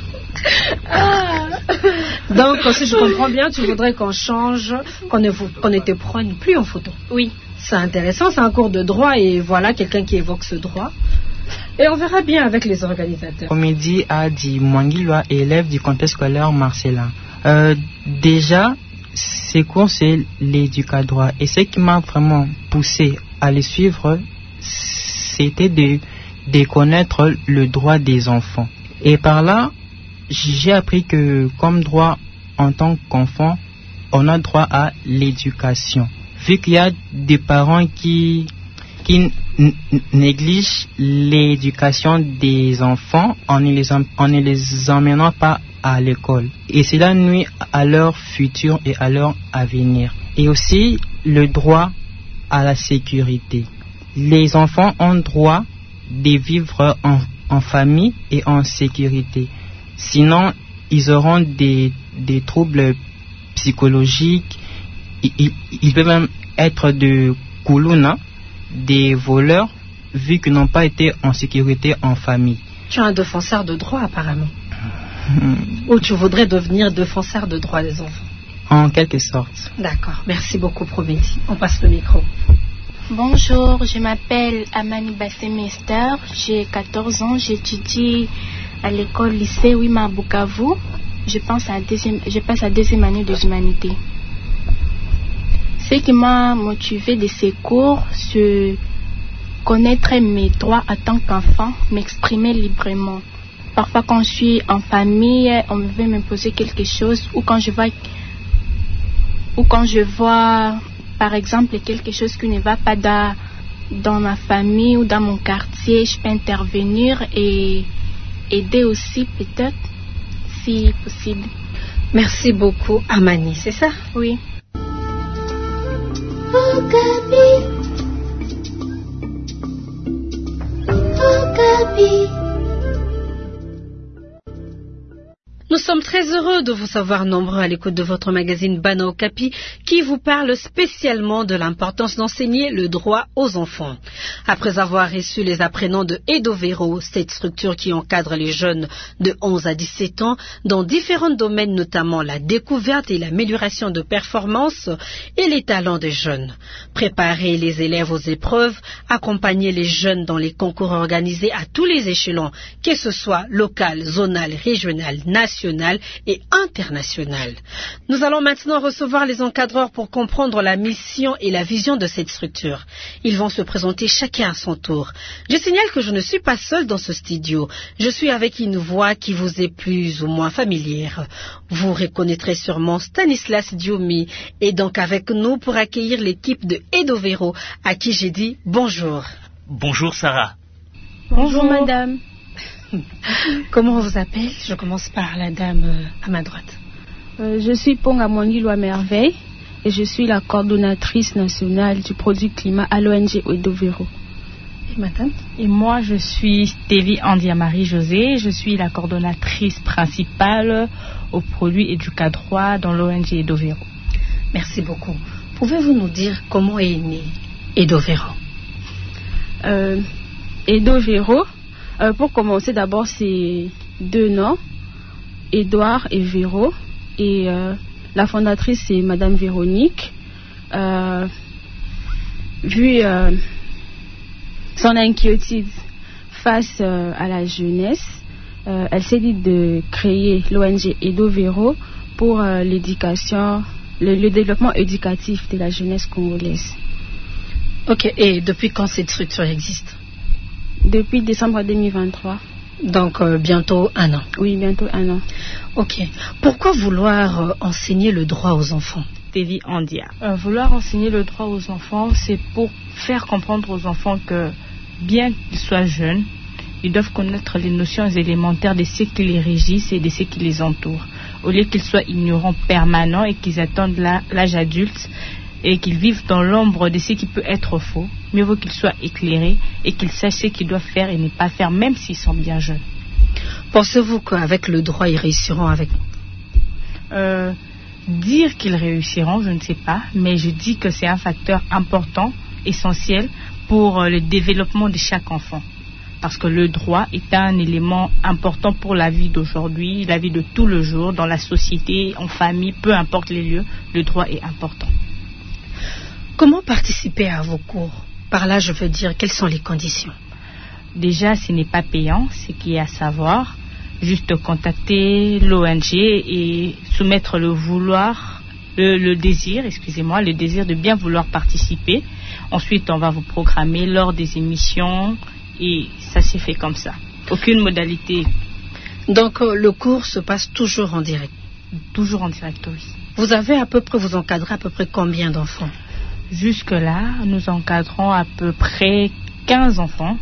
Speaker 4: Donc, si je comprends bien, tu voudrais qu'on change, qu'on ne te prenne plus en photo.
Speaker 10: Oui.
Speaker 4: C'est intéressant, c'est un cours de droit et voilà quelqu'un qui évoque ce droit. Et on verra bien avec les organisateurs.
Speaker 11: Comédie a dit Mwangilwa, élève du complexe scolaire Marcelin. Déjà, ces cours, c'est l'éducadroit. Et ce qui m'a vraiment poussé à les suivre, c'était de connaître le droit des enfants. Et par là, j'ai appris que comme droit en tant qu'enfant, on a droit à l'éducation. Vu qu'il y a des parents qui négligent l'éducation des enfants en ne les emmenant pas à l'école. Et cela nuit à leur futur et à leur avenir. Et aussi le droit à la sécurité. Les enfants ont droit de vivre en famille et en sécurité. Sinon, ils auront des troubles psychologiques. Ils peuvent même être de Koulouna, des voleurs, vu qu'ils n'ont pas été en sécurité en famille.
Speaker 4: Tu es un défenseur de droit, apparemment. Ou tu voudrais devenir défenseur de droits des enfants?
Speaker 11: En quelque sorte.
Speaker 4: D'accord. Merci beaucoup, Prométhée. On passe le micro.
Speaker 8: Bonjour, je m'appelle Amani Bassemester, j'ai 14 ans, j'étudie à l'école lycée Wima Bukavu. Je passe à deuxième année des humanités. Ce qui m'a motivé de ces cours, c'est connaître mes droits en tant qu'enfant, m'exprimer librement. Parfois quand je suis en famille, on veut m'imposer quelque chose ou quand je vois par exemple quelque chose qui ne va pas dans ma famille ou dans mon quartier, je peux intervenir et aider aussi peut-être si possible.
Speaker 4: Merci beaucoup Amani, c'est ça?
Speaker 8: Oui.
Speaker 13: Okapi. Okapi.
Speaker 4: Nous sommes très heureux de vous savoir nombreux à l'écoute de votre magazine Bana Okapi qui vous parle spécialement de l'importance d'enseigner le droit aux enfants. Après avoir reçu les apprenants de Edovero, cette structure qui encadre les jeunes de 11 à 17 ans dans différents domaines, notamment la découverte et l'amélioration de performances et les talents des jeunes. Préparer les élèves aux épreuves, accompagner les jeunes dans les concours organisés à tous les échelons, que ce soit local, zonal, régional, national et international. Nous allons maintenant recevoir les encadreurs pour comprendre la mission et la vision de cette structure. Ils vont se présenter chacun à son tour. Je signale que je ne suis pas seule dans ce studio. Je suis avec une voix qui vous est plus ou moins familière. Vous reconnaîtrez sûrement Stanislas Dioumi et donc avec nous pour accueillir l'équipe de Edovero à qui j'ai dit bonjour.
Speaker 14: Bonjour Sarah.
Speaker 8: Bonjour madame.
Speaker 4: Comment on vous appelle? Je commence par la dame à ma droite.
Speaker 9: Je suis Ponga Mwangilwa Merveille et je suis la coordonnatrice nationale du produit climat à l'ONG Edovero.
Speaker 4: Et madame?
Speaker 6: Et moi, je suis Tévi Andia-Marie-José. Je suis la coordonnatrice principale au produit éducadroit dans l'ONG Edovero.
Speaker 4: Merci beaucoup. Pouvez-vous nous dire comment est né Edovero?
Speaker 9: Edovero, pour commencer, d'abord, c'est deux noms, Edouard et Véro. Et la fondatrice, c'est Madame Véronique. Vu son inquiétude face à la jeunesse, elle s'est dit de créer l'ONG Edovero pour l'éducation, le développement éducatif de la jeunesse congolaise.
Speaker 4: Ok, et depuis quand cette structure existe?
Speaker 9: Depuis décembre 2023.
Speaker 4: Donc bientôt 1 an.
Speaker 9: Oui, bientôt 1 an.
Speaker 4: Ok. Pourquoi vouloir enseigner le droit aux enfants?
Speaker 6: Tévi Andia. Vouloir enseigner le droit aux enfants, c'est pour faire comprendre aux enfants que bien qu'ils soient jeunes, ils doivent connaître les notions élémentaires de ce qui les régissent et de ce qui les entoure. Au lieu qu'ils soient ignorants permanents et qu'ils attendent l'âge adulte et qu'ils vivent dans l'ombre de ce qui peut être faux, mieux vaut qu'ils soient éclairés et qu'ils sachent ce qu'ils doivent faire et ne pas faire, même s'ils sont bien jeunes.
Speaker 4: Pensez-vous qu'avec le droit, ils réussiront avec
Speaker 6: Dire qu'ils réussiront, je ne sais pas, mais je dis que c'est un facteur important, essentiel pour le développement de chaque enfant. Parce que le droit est un élément important pour la vie d'aujourd'hui, la vie de tout le jour, dans la société, en famille, peu importe les lieux, le droit est important.
Speaker 4: Comment participer à vos cours? Par là, je veux dire, quelles sont les conditions?
Speaker 6: Déjà, ce n'est pas payant, ce qui est à savoir. Juste contacter l'ONG et soumettre le désir de bien vouloir participer. Ensuite, on va vous programmer lors des émissions et ça s'est fait comme ça. Aucune modalité.
Speaker 4: Donc, le cours se passe toujours en direct?
Speaker 6: Toujours en direct, oui.
Speaker 4: Vous encadrez à peu près combien d'enfants?
Speaker 6: Jusque-là, nous encadrons à peu près 15 enfants.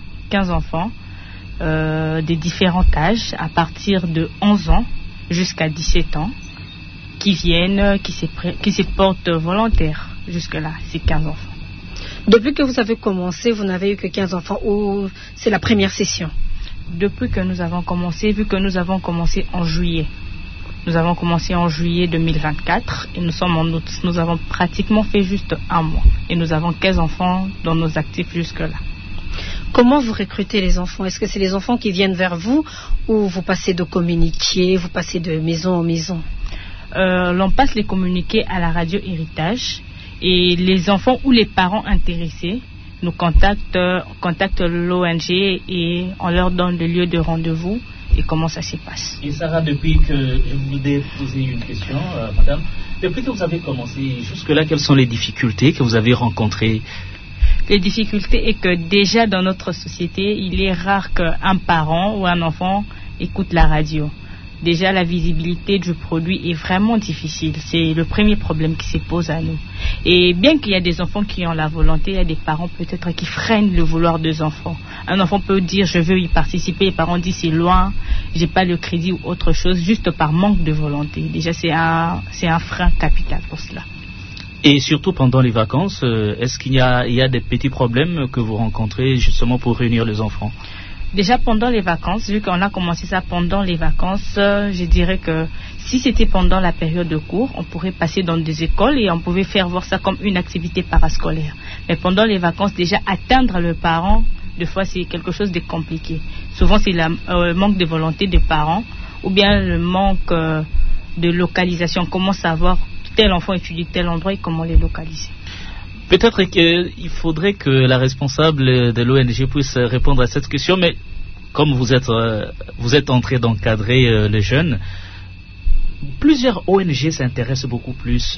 Speaker 6: Des différents âges, à partir de 11 ans jusqu'à 17 ans, qui viennent, qui se portent volontaires. Jusque-là, c'est 15 enfants.
Speaker 4: Depuis que vous avez commencé, vous n'avez eu que 15 enfants ou c'est la première session?
Speaker 6: Depuis que nous avons commencé, vu que nous avons commencé en juillet. Nous avons commencé en juillet 2024 et nous sommes en août. Nous avons pratiquement fait juste un mois et nous avons 15 enfants dans nos actifs jusque-là.
Speaker 4: Comment vous recrutez les enfants? Est-ce que c'est les enfants qui viennent vers vous ou vous passez de communiqués, vous passez de maison en maison?
Speaker 6: L'on passe les communiqués à la radio Héritage et les enfants ou les parents intéressés nous contactent l'ONG et on leur donne le lieu de rendez-vous et comment ça se passe.
Speaker 14: Et Sarah, depuis que je voulais poser une question, madame, depuis que vous avez commencé jusque-là, quelles sont les difficultés que vous avez rencontrées?
Speaker 6: Les difficultés est que déjà dans notre société, il est rare qu'un parent ou un enfant écoute la radio. Déjà, la visibilité du produit est vraiment difficile. C'est le premier problème qui se pose à nous. Et bien qu'il y a des enfants qui ont la volonté, il y a des parents peut-être qui freinent le vouloir des enfants. Un enfant peut dire je veux y participer, les parents disent c'est loin, j'ai pas le crédit ou autre chose, juste par manque de volonté. Déjà, c'est un frein capital pour cela.
Speaker 14: Et surtout pendant les vacances, est-ce qu'il y a des petits problèmes que vous rencontrez justement pour réunir les enfants?
Speaker 6: Déjà pendant les vacances, vu qu'on a commencé ça pendant les vacances, je dirais que si c'était pendant la période de cours, on pourrait passer dans des écoles et on pouvait faire voir ça comme une activité parascolaire. Mais pendant les vacances, déjà atteindre le parent, des fois c'est quelque chose de compliqué. Souvent c'est le manque de volonté des parents ou bien le manque de localisation. Comment savoir tel enfant étudie tel endroit et comment les localiser?
Speaker 14: Peut-être qu'il faudrait que la responsable de l'ONG puisse répondre à cette question, mais comme vous êtes en train d'encadrer les jeunes, plusieurs ONG s'intéressent beaucoup plus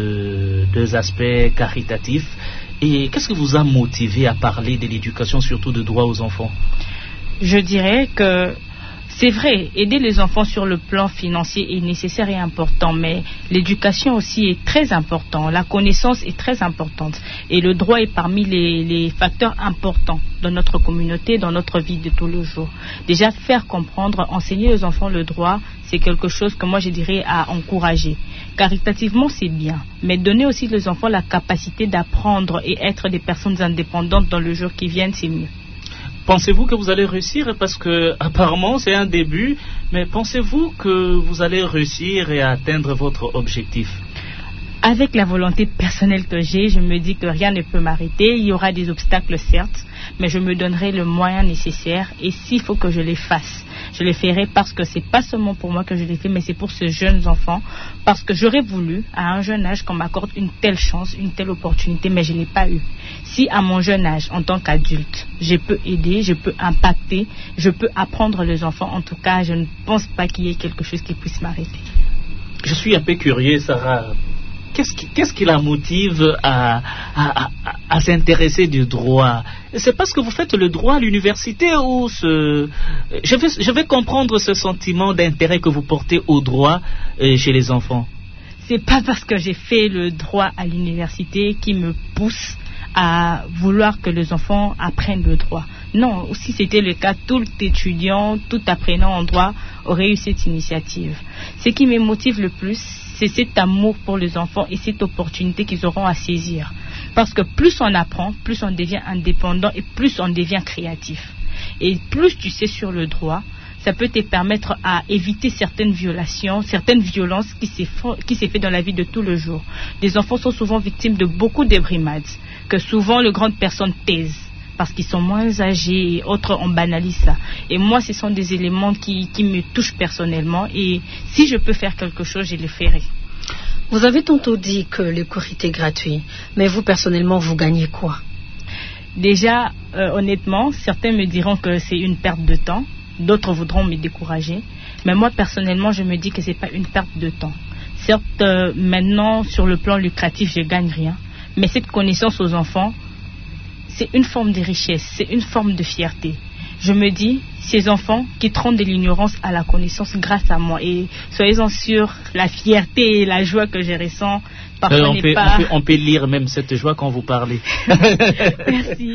Speaker 14: des aspects caritatifs. Et qu'est-ce qui vous a motivé à parler de l'éducation, surtout de droit aux enfants?
Speaker 6: Je dirais que c'est vrai, aider les enfants sur le plan financier est nécessaire et important, mais l'éducation aussi est très importante, la connaissance est très importante et le droit est parmi les facteurs importants dans notre communauté, dans notre vie de tous les jours. Déjà, faire comprendre, enseigner aux enfants le droit, c'est quelque chose que moi je dirais à encourager. Caritativement, c'est bien, mais donner aussi aux enfants la capacité d'apprendre et être des personnes indépendantes dans le jour qui vient, c'est mieux.
Speaker 14: Pensez-vous que vous allez réussir? Parce que apparemment c'est un début, mais pensez-vous que vous allez réussir et atteindre votre objectif?
Speaker 6: Avec la volonté personnelle que j'ai, je me dis que rien ne peut m'arrêter. Il y aura des obstacles certes, mais je me donnerai le moyen nécessaire et s'il faut que je les fasse, je les ferai parce que c'est pas seulement pour moi que je les fais, mais c'est pour ces jeunes enfants, parce que j'aurais voulu à un jeune âge qu'on m'accorde une telle chance, une telle opportunité, mais je ne l'ai pas eu. Si à mon jeune âge, en tant qu'adulte, je peux aider, je peux impacter, je peux apprendre les enfants, en tout cas, je ne pense pas qu'il y ait quelque chose qui puisse m'arrêter.
Speaker 14: Je suis un peu curieux, Sarah. Qu'est-ce qui la motive à s'intéresser du droit? C'est parce que vous faites le droit à l'université ou je vais comprendre ce sentiment d'intérêt que vous portez au droit chez les enfants.
Speaker 6: C'est pas parce que j'ai fait le droit à l'université qui me pousse à vouloir que les enfants apprennent le droit. Non, si c'était le cas, tout étudiant, tout apprenant en droit aurait eu cette initiative. Ce qui me motive le plus, c'est cet amour pour les enfants et cette opportunité qu'ils auront à saisir. Parce que plus on apprend, plus on devient indépendant et plus on devient créatif. Et plus tu sais sur le droit, ça peut te permettre à éviter certaines violations, certaines violences qui s'est fait dans la vie de tous les jours. Les enfants sont souvent victimes de beaucoup de brimades, que souvent les grandes personnes taisent, parce qu'ils sont moins âgés et autres, on banalise ça. Et moi, ce sont des éléments qui me touchent personnellement, et si je peux faire quelque chose, je le ferai.
Speaker 4: Vous avez tantôt dit que les cours étaient gratuits, mais vous, personnellement, vous gagnez quoi?
Speaker 6: Déjà, honnêtement, certains me diront que c'est une perte de temps, d'autres voudront me décourager, mais moi, personnellement, je me dis que ce n'est pas une perte de temps. Certes, maintenant, sur le plan lucratif, je ne gagne rien, mais cette connaissance aux enfants, c'est une forme de richesse, c'est une forme de fierté. Je me dis, ces enfants quitteront de l'ignorance à la connaissance grâce à moi. Et soyez-en sûrs, la fierté et la joie que je ressens, parfois
Speaker 14: on peut lire même cette joie quand vous parlez.
Speaker 6: Merci.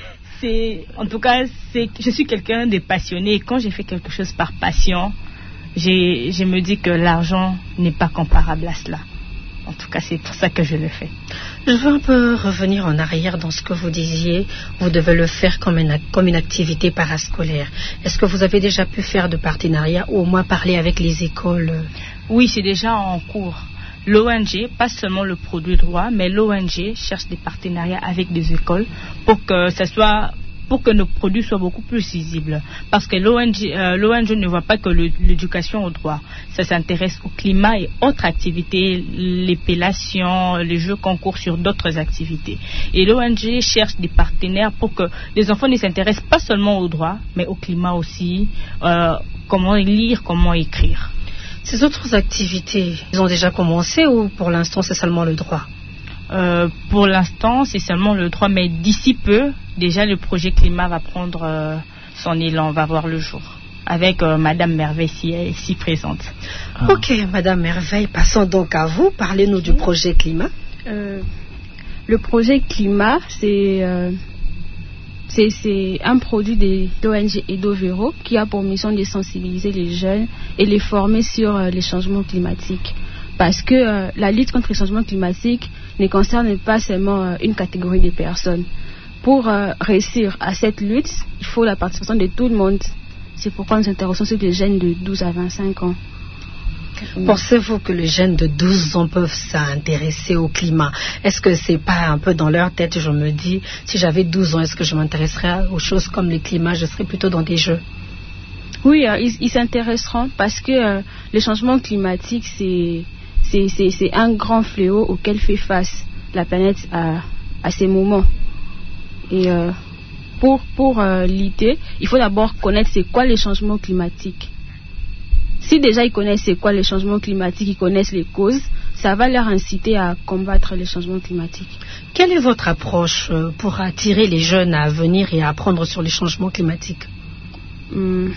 Speaker 6: En tout cas, je suis quelqu'un de passionné. Et quand j'ai fait quelque chose par passion, je me dis que l'argent n'est pas comparable à cela. En tout cas, c'est pour ça que je le fais.
Speaker 4: Je veux un peu revenir en arrière dans ce que vous disiez. Vous devez le faire comme une activité parascolaire. Est-ce que vous avez déjà pu faire de partenariat ou au moins parler avec les écoles?
Speaker 6: Oui, c'est déjà en cours. L'ONG, pas seulement le produit droit, mais l'ONG cherche des partenariats avec des écoles pour que nos produits soient beaucoup plus visibles. Parce que l'ONG ne voit pas que l'éducation au droit. Ça s'intéresse au climat et autres activités, l'épellation, les jeux concours sur d'autres activités. Et l'ONG cherche des partenaires pour que les enfants ne s'intéressent pas seulement au droit, mais au climat aussi, comment lire, comment écrire.
Speaker 4: Ces autres activités, ils ont déjà commencé ou pour l'instant c'est seulement le droit?
Speaker 6: Pour l'instant, c'est seulement le droit, mais d'ici peu, déjà le projet climat va prendre son élan, va voir le jour, avec Madame Merveille si présente.
Speaker 4: Ok, Madame Merveille, passons donc à vous. Parlez-nous du projet climat.
Speaker 15: Le projet climat, c'est un produit de l'ONG Edovero qui a pour mission de sensibiliser les jeunes et les former sur les changements climatiques. Parce que la lutte contre les changements climatiques ne concerne pas seulement une catégorie de personnes. Pour réussir à cette lutte, il faut la participation de tout le monde. C'est pourquoi nous intéressons sur les jeunes de 12 à 25 ans.
Speaker 4: Pensez-vous que les jeunes de 12 ans peuvent s'intéresser au climat? Est-ce que c'est pas un peu dans leur tête? Je me dis, si j'avais 12 ans, est-ce que je m'intéresserais aux choses comme le climat? Je serais plutôt dans des jeux.
Speaker 15: Oui, ils s'intéresseront parce que le changement climatique, c'est un grand fléau auquel fait face la planète à ces moments. Et pour lutter, il faut d'abord connaître c'est quoi les changements climatiques. Si déjà ils connaissent c'est quoi les changements climatiques, ils connaissent les causes, ça va leur inciter à combattre les changements climatiques.
Speaker 4: Quelle est votre approche pour attirer les jeunes à venir et à apprendre sur les changements climatiques?
Speaker 15: Vous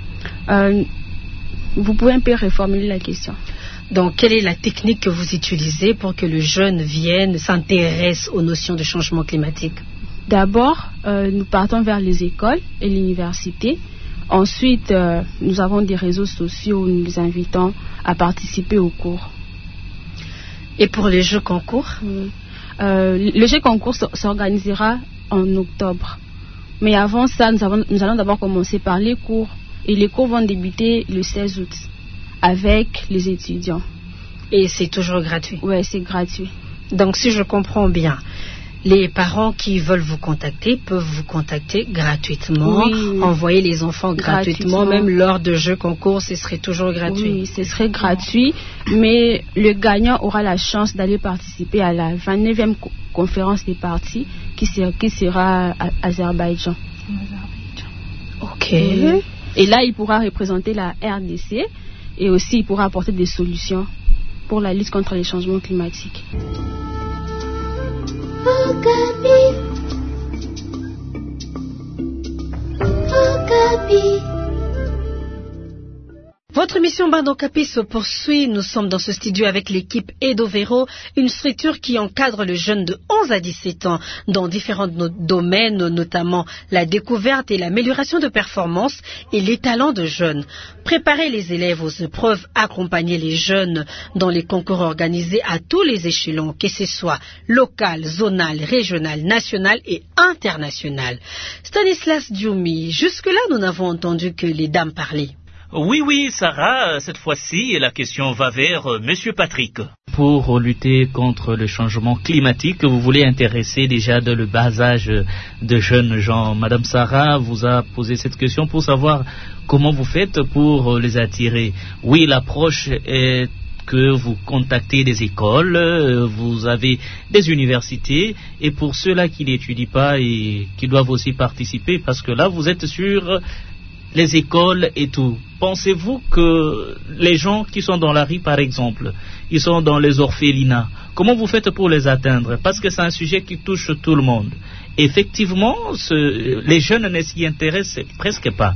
Speaker 15: pouvez un peu reformuler la question.
Speaker 4: Donc, quelle est la technique que vous utilisez pour que le jeune vienne, s'intéresse aux notions de changement climatique?
Speaker 15: D'abord, nous partons vers les écoles et l'université. Ensuite, nous avons des réseaux sociaux où nous les invitons à participer aux cours.
Speaker 4: Et pour les jeux concours?
Speaker 15: Le jeu concours s'organisera en octobre. Mais avant ça, nous allons d'abord commencer par les cours. Et les cours vont débuter le 16 août. Avec les étudiants.
Speaker 4: Et c'est toujours gratuit?
Speaker 15: Oui, c'est gratuit.
Speaker 4: Donc, si je comprends bien, les parents qui veulent vous contacter peuvent vous contacter gratuitement, oui. Envoyer les enfants gratuitement, même lors de jeux concours, ce serait toujours gratuit?
Speaker 15: Oui, ce serait gratuit, mais le gagnant aura la chance d'aller participer à la 29e conférence des partis qui sera à Azerbaïdjan.
Speaker 4: Ok.
Speaker 15: Et là, il pourra représenter la RDC. Et aussi, il pourra apporter des solutions pour la lutte contre les changements climatiques.
Speaker 4: Votre émission Bano Okapi se poursuit. Nous sommes dans ce studio avec l'équipe Edovero, une structure qui encadre le jeune de 11 à 17 ans dans différents domaines, notamment la découverte et l'amélioration de performances et les talents de jeunes. Préparer les élèves aux épreuves, accompagner les jeunes dans les concours organisés à tous les échelons, que ce soit local, zonal, régional, national et international. Stanislas Dioumi, jusque-là nous n'avons entendu que les dames parler.
Speaker 14: Oui, Sarah, cette fois-ci, la question va vers Monsieur Patrick. Pour lutter contre le changement climatique, vous voulez intéresser déjà dès le bas âge de jeunes gens. Madame Sarah vous a posé cette question pour savoir comment vous faites pour les attirer. Oui, l'approche est que vous contactez des écoles, vous avez des universités, et pour ceux-là qui n'étudient pas et qui doivent aussi participer, parce que là, vous êtes sur les écoles et tout. Pensez-vous que les gens qui sont dans la rue, par exemple, ils sont dans les orphelinats, comment vous faites pour les atteindre? Parce que c'est un sujet qui touche tout le monde. Effectivement, les jeunes ne s'y intéressent presque pas.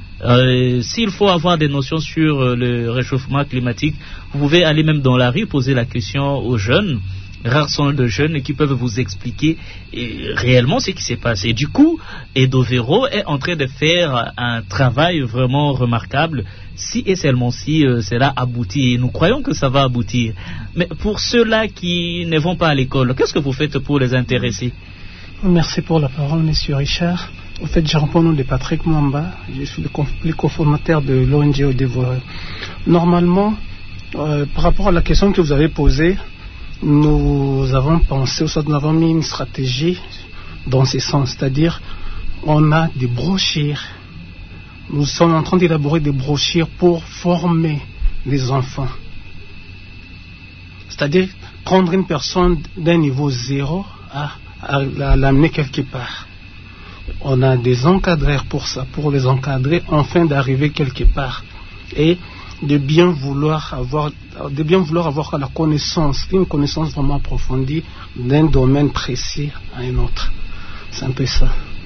Speaker 14: S'il faut avoir des notions sur le réchauffement climatique, vous pouvez aller même dans la rue, poser la question aux jeunes. Rares sont de jeunes qui peuvent vous expliquer réellement ce qui s'est passé. Du coup, Edovero est en train de faire un travail vraiment remarquable, si et seulement si cela aboutit. Et nous croyons que ça va aboutir. Mais pour ceux-là qui ne vont pas à l'école, qu'est-ce que vous faites pour les intéresser?
Speaker 16: Merci pour la parole, Monsieur Richard. En fait, je réponds au nom de Patrick Mwamba. Je suis le cofondateur de l'ONG Edovero. Normalement, par rapport à la question que vous avez posée, nous avons pensé, nous avons mis une stratégie dans ce sens, c'est-à-dire on a des brochures. Nous sommes en train d'élaborer des brochures pour former les enfants. C'est-à-dire prendre une personne d'un niveau 0 à l'amener quelque part. On a des encadreurs pour ça, pour les encadrer afin d'arriver quelque part. Et de bien vouloir avoir la connaissance, une connaissance vraiment approfondie d'un domaine précis à un autre. C'est un peu ça.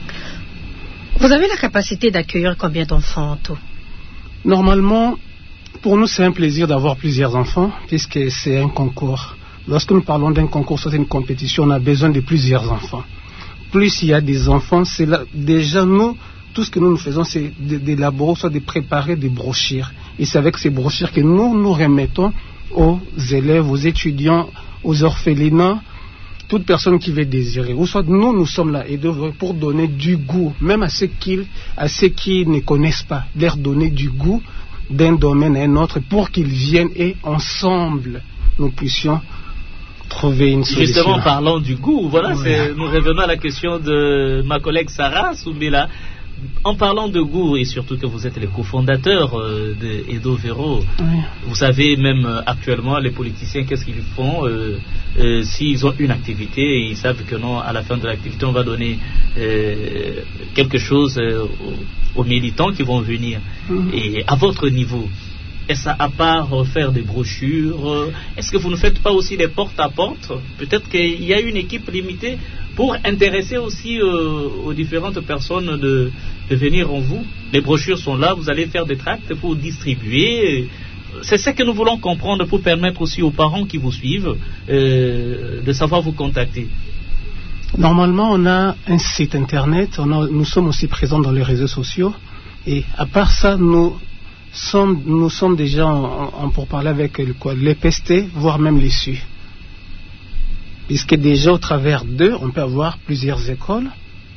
Speaker 4: Vous avez la capacité d'accueillir combien d'enfants en tout?
Speaker 16: Normalement, pour nous, c'est un plaisir d'avoir plusieurs enfants, puisque c'est un concours. Lorsque nous parlons d'un concours, c'est une compétition, on a besoin de plusieurs enfants. Plus il y a des enfants, c'est là, déjà nous, tout ce que nous faisons, c'est d'élaborer, soit de préparer des brochures. Et c'est avec ces brochures que nous remettons aux élèves, aux étudiants, aux orphelinats, toute personne qui veut désirer. Ou soit nous sommes là et pour donner du goût, même à ceux qui ne connaissent pas, leur donner du goût d'un domaine à un autre pour qu'ils viennent et ensemble, nous puissions trouver une solution.
Speaker 14: Justement, parlons du goût. Voilà, nous revenons à la question de ma collègue Sarah Soumbela. En parlant de goût, et surtout que vous êtes le cofondateur d'Edovero, vous savez même actuellement les politiciens qu'est-ce qu'ils font s'ils ont une activité et ils savent que non, à la fin de l'activité on va donner quelque chose aux militants qui vont venir. Et à votre niveau, est-ce à part faire des brochures, est-ce que vous ne faites pas aussi des porte-à-porte? Peut-être qu'il y a une équipe limitée pour intéresser aussi aux différentes personnes de venir en vous. Les brochures sont là, vous allez faire des tracts pour distribuer. C'est ce que nous voulons comprendre pour permettre aussi aux parents qui vous suivent de savoir vous contacter.
Speaker 16: Normalement, on a un site internet, nous sommes aussi présents dans les réseaux sociaux. Et à part ça, nous sommes déjà pour parler avec les PST, voire même les SU. Puisque déjà au travers d'eux, on peut avoir plusieurs écoles,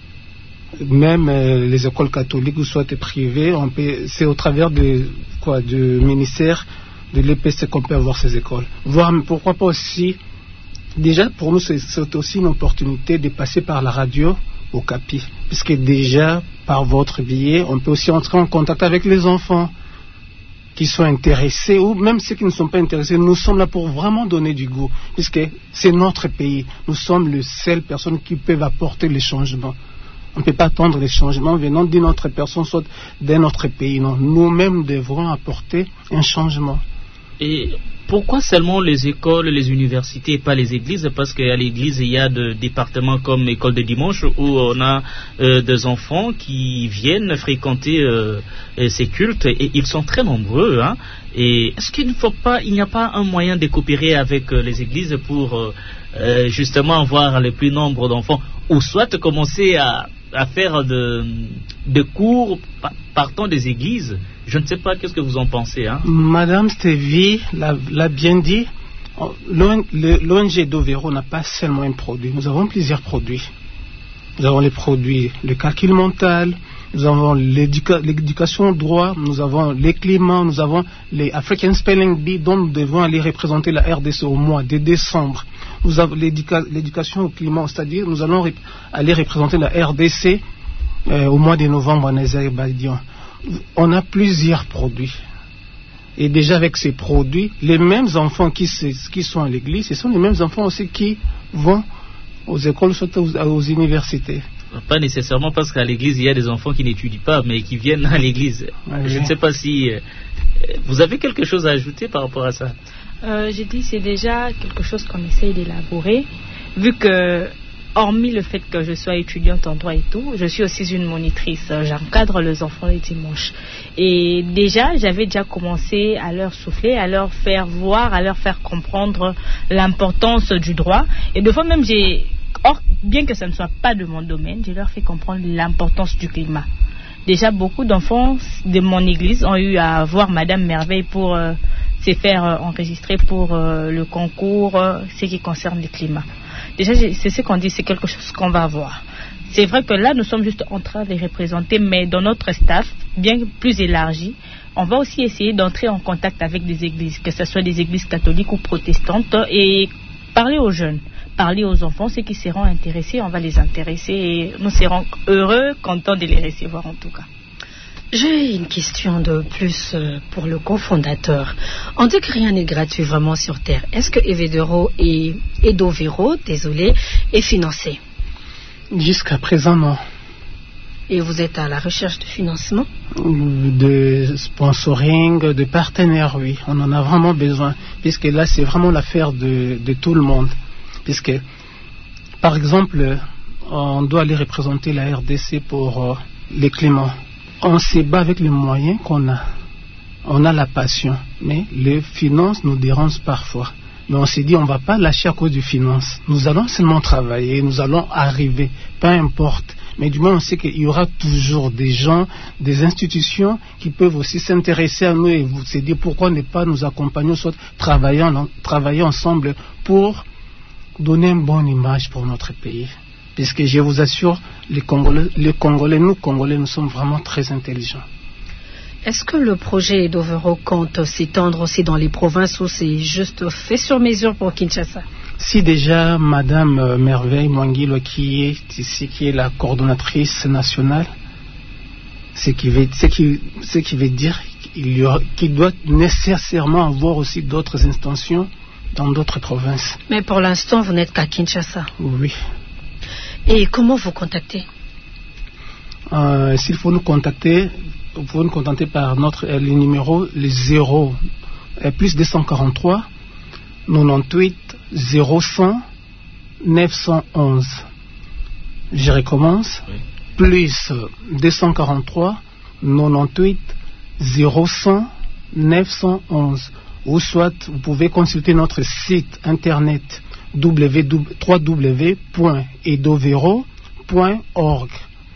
Speaker 16: même les écoles catholiques ou soit privées, c'est au travers du ministère de l'EPC qu'on peut avoir ces écoles. Voire pourquoi pas aussi, déjà pour nous c'est aussi une opportunité de passer par la radio Okapi, puisque déjà par votre biais, on peut aussi entrer en contact avec les enfants qui sont intéressés, ou même ceux qui ne sont pas intéressés. Nous sommes là pour vraiment donner du goût, puisque c'est notre pays. Nous sommes les seules personnes qui peuvent apporter les changements. On ne peut pas attendre les changements venant d'une autre personne, soit d'un autre pays. Non, nous-mêmes devrons apporter un changement.
Speaker 14: Et pourquoi seulement les écoles, les universités et pas les églises? Parce qu'à l'église, il y a des départements comme école de dimanche où on a des enfants qui viennent fréquenter ces cultes et ils sont très nombreux. Hein. Et est-ce qu'il n'y a pas un moyen de coopérer avec les églises pour justement avoir le plus nombre d'enfants ou soit commencer à faire de cours partant des églises? Je ne sais pas, qu'est-ce que vous en pensez, hein?
Speaker 16: Madame Stevie l'a bien dit. L'ONG d'Overo n'a pas seulement un produit. Nous avons plusieurs produits. Nous avons les produits, le calcul mental, nous avons l'éducation au droit, nous avons les climats, nous avons les African Spelling Bee dont nous devons aller représenter la RDC au mois de décembre. Nous avons l'éducation au climat, c'est-à-dire nous allons aller représenter la RDC au mois de novembre en Azerbaïdjan. On a plusieurs produits. Et déjà avec ces produits, les mêmes enfants qui sont à l'église, ce sont les mêmes enfants aussi qui vont aux écoles, soit aux universités.
Speaker 14: Pas nécessairement parce qu'à l'église, il y a des enfants qui n'étudient pas, mais qui viennent à l'église. Oui. Je ne sais pas si... vous avez quelque chose à ajouter par rapport à ça?
Speaker 6: J'ai dit c'est déjà quelque chose qu'on essaye d'élaborer, vu que... Hormis le fait que je sois étudiante en droit et tout, je suis aussi une monitrice. J'encadre les enfants les dimanches. Et j'avais déjà commencé à leur souffler, à leur faire voir, à leur faire comprendre l'importance du droit. Et des fois même, bien que ça ne soit pas de mon domaine, je leur fais comprendre l'importance du climat. Déjà, beaucoup d'enfants de mon église ont eu à voir Madame Merveille pour se faire enregistrer pour le concours, ce qui concerne le climat. Déjà, c'est ce qu'on dit, c'est quelque chose qu'on va voir. C'est vrai que là, nous sommes juste en train de les représenter, mais dans notre staff, bien plus élargi, on va aussi essayer d'entrer en contact avec des églises, que ce soit des églises catholiques ou protestantes, et parler aux jeunes, parler aux enfants, ceux qui seront intéressés, on va les intéresser, et nous serons heureux, contents de les recevoir en tout cas.
Speaker 4: J'ai une question de plus pour le cofondateur. On dit que rien n'est gratuit vraiment sur Terre. Est-ce que Evero et Edovero, est financé?
Speaker 16: Jusqu'à présent, non.
Speaker 4: Et vous êtes à la recherche de financement?
Speaker 16: De sponsoring, de partenaires, oui. On en a vraiment besoin. Puisque là, c'est vraiment l'affaire de tout le monde. Puisque, par exemple, on doit aller représenter la RDC pour les climats. On se bat avec les moyens qu'on a. On a la passion, mais les finances nous dérangent parfois. Mais on s'est dit, on ne va pas lâcher à cause des finances. Nous allons seulement travailler, nous allons arriver, peu importe. Mais du moins, on sait qu'il y aura toujours des gens, des institutions qui peuvent aussi s'intéresser à nous et vous se dire pourquoi ne pas nous accompagner, soit travailler ensemble pour donner une bonne image pour notre pays. Puisque je vous assure, nous Congolais, nous sommes vraiment très intelligents.
Speaker 4: Est-ce que le projet d'Overo compte s'étendre aussi dans les provinces ou c'est juste fait sur mesure pour Kinshasa?
Speaker 16: Si déjà Madame Merveille Mwangilo qui est ici, qui est la coordonnatrice nationale, ce qui veut dire qu'il doit nécessairement avoir aussi d'autres institutions dans d'autres provinces.
Speaker 4: Mais pour l'instant, vous n'êtes qu'à Kinshasa?
Speaker 16: Oui.
Speaker 4: Et comment vous contacter?
Speaker 16: S'il faut nous contacter, vous pouvez nous contacter par le numéro les 0 plus 243 98 0100 911. Je recommence. Oui. Plus 243 98 0100 911. Ou soit vous pouvez consulter notre site internet www.edovero.org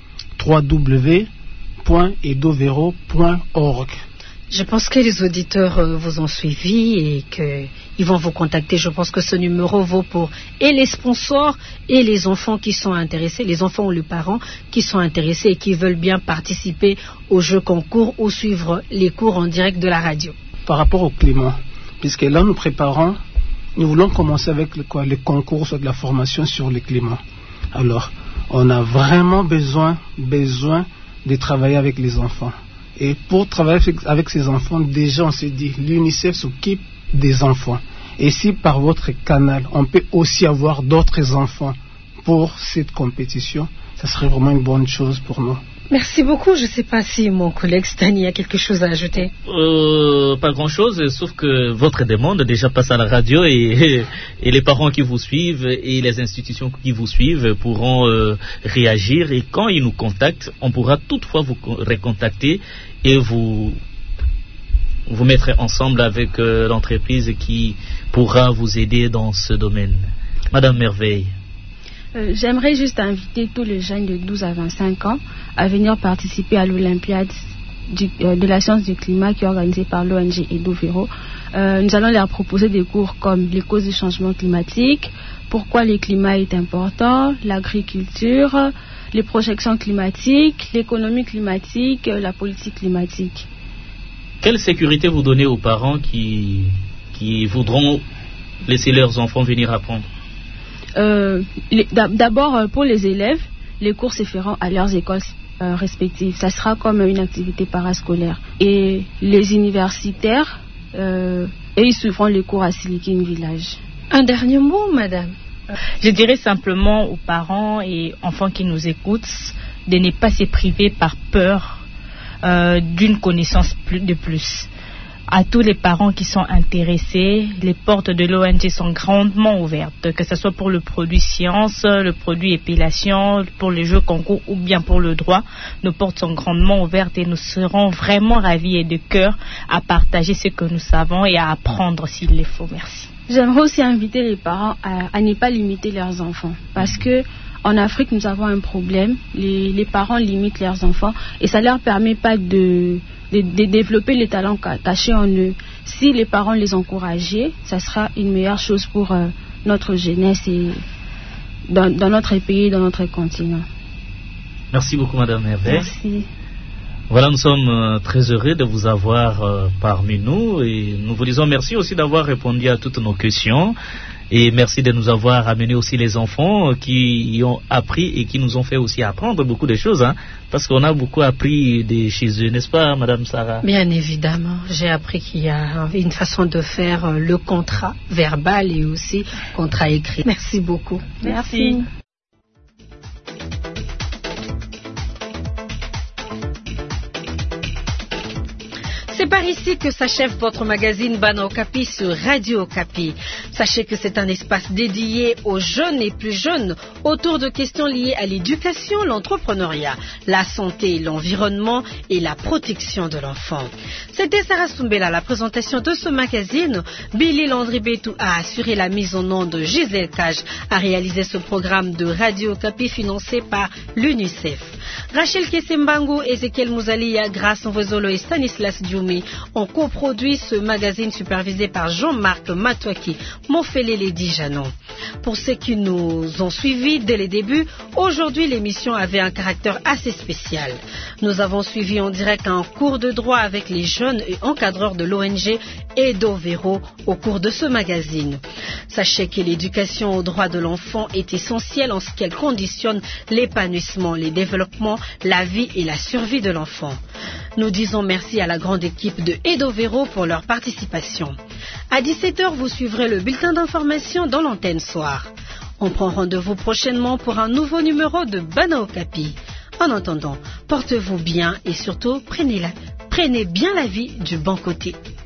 Speaker 16: www.edovero.org.
Speaker 4: Je pense que les auditeurs vous ont suivi et qu'ils vont vous contacter. Je pense que ce numéro vaut pour et les sponsors et les enfants qui sont intéressés, les enfants ou les parents qui sont intéressés et qui veulent bien participer aux jeux concours ou suivre les cours en direct de la radio.
Speaker 16: Par rapport au climat, puisque là nous voulons commencer avec le concours sur de la formation sur le climat. Alors, on a vraiment besoin de travailler avec les enfants. Et pour travailler avec ces enfants, déjà on s'est dit, l'UNICEF s'occupe des enfants. Et si par votre canal, on peut aussi avoir d'autres enfants pour cette compétition, ça serait vraiment une bonne chose pour nous.
Speaker 4: Merci beaucoup. Je ne sais pas si mon collègue Stani a quelque chose à ajouter.
Speaker 14: Pas grand-chose, sauf que votre demande déjà passe à la radio et les parents qui vous suivent et les institutions qui vous suivent pourront réagir. Et quand ils nous contactent, on pourra toutefois vous recontacter et vous mettre ensemble avec l'entreprise qui pourra vous aider dans ce domaine. Madame Merveille.
Speaker 15: J'aimerais juste inviter tous les jeunes de 12 à 25 ans à venir participer à l'Olympiade de la science du climat qui est organisée par l'ONG Edovero. Nous allons leur proposer des cours comme les causes du changement climatique, pourquoi le climat est important, l'agriculture, les projections climatiques, l'économie climatique, la politique climatique.
Speaker 14: Quelle sécurité vous donnez aux parents qui voudront laisser leurs enfants venir apprendre?
Speaker 15: D'abord, pour les élèves, les cours se feront à leurs écoles respectives. Ça sera comme une activité parascolaire. Et les universitaires, ils suivront les cours à Silicon Village.
Speaker 4: Un dernier mot, madame?
Speaker 6: Je dirais simplement aux parents et enfants qui nous écoutent de ne pas se priver par peur d'une connaissance de plus. À tous les parents qui sont intéressés, les portes de l'ONG sont grandement ouvertes, que ce soit pour le produit science, le produit épilation, pour les jeux concours ou bien pour le droit. Nos portes sont grandement ouvertes et nous serons vraiment ravis et de cœur à partager ce que nous savons et à apprendre s'il le faut. Merci.
Speaker 15: J'aimerais aussi inviter les parents à ne pas limiter leurs enfants parce que en Afrique, nous avons un problème. Les parents limitent leurs enfants et ça ne leur permet pas de développer les talents cachés en eux. Si les parents les encourageaient, ça sera une meilleure chose pour notre jeunesse et dans notre pays, dans notre continent.
Speaker 14: Merci beaucoup, Madame Hervé.
Speaker 15: Merci.
Speaker 14: Voilà, nous sommes très heureux de vous avoir parmi nous et nous vous disons merci aussi d'avoir répondu à toutes nos questions. Et merci de nous avoir amené aussi les enfants qui y ont appris et qui nous ont fait aussi apprendre beaucoup de choses, parce qu'on a beaucoup appris chez eux, n'est-ce pas, Madame Sarah?
Speaker 4: Bien évidemment, j'ai appris qu'il y a une façon de faire le contrat verbal et aussi contrat écrit. Merci beaucoup.
Speaker 15: Merci.
Speaker 4: C'est par ici que s'achève votre magazine Bana Okapi sur Radio Okapi. Sachez que c'est un espace dédié aux jeunes et plus jeunes autour de questions liées à l'éducation, l'entrepreneuriat, la santé, l'environnement et la protection de l'enfant. C'était Sarah Soumbela, la présentation de ce magazine. Billy Landry Betou a assuré la mise en onde de Gisèle Cage, a réalisé ce programme de Radio Okapi financé par l'UNICEF. Rachel Kesembango, Ezekiel Mouzalia, Grace Nvozolo et Stanislas Dioumi ont coproduit ce magazine supervisé par Jean-Marc Matouaki, Mofele Ledi Janon. Pour ceux qui nous ont suivis dès les débuts, aujourd'hui l'émission avait un caractère assez spécial. Nous avons suivi en direct un cours de droit avec les jeunes et encadreurs de l'ONG Edovero au cours de ce magazine. Sachez que l'éducation aux droits de l'enfant est essentielle en ce qu'elle conditionne l'épanouissement, le développement, la vie et la survie de l'enfant. Nous disons merci à la grande équipe de Edovero pour leur participation. À 17h, vous suivrez le bulletin d'information dans l'antenne soir. On prend rendez-vous prochainement pour un nouveau numéro de Bana Okapi. En attendant, portez-vous bien et surtout prenez bien la vie du bon côté.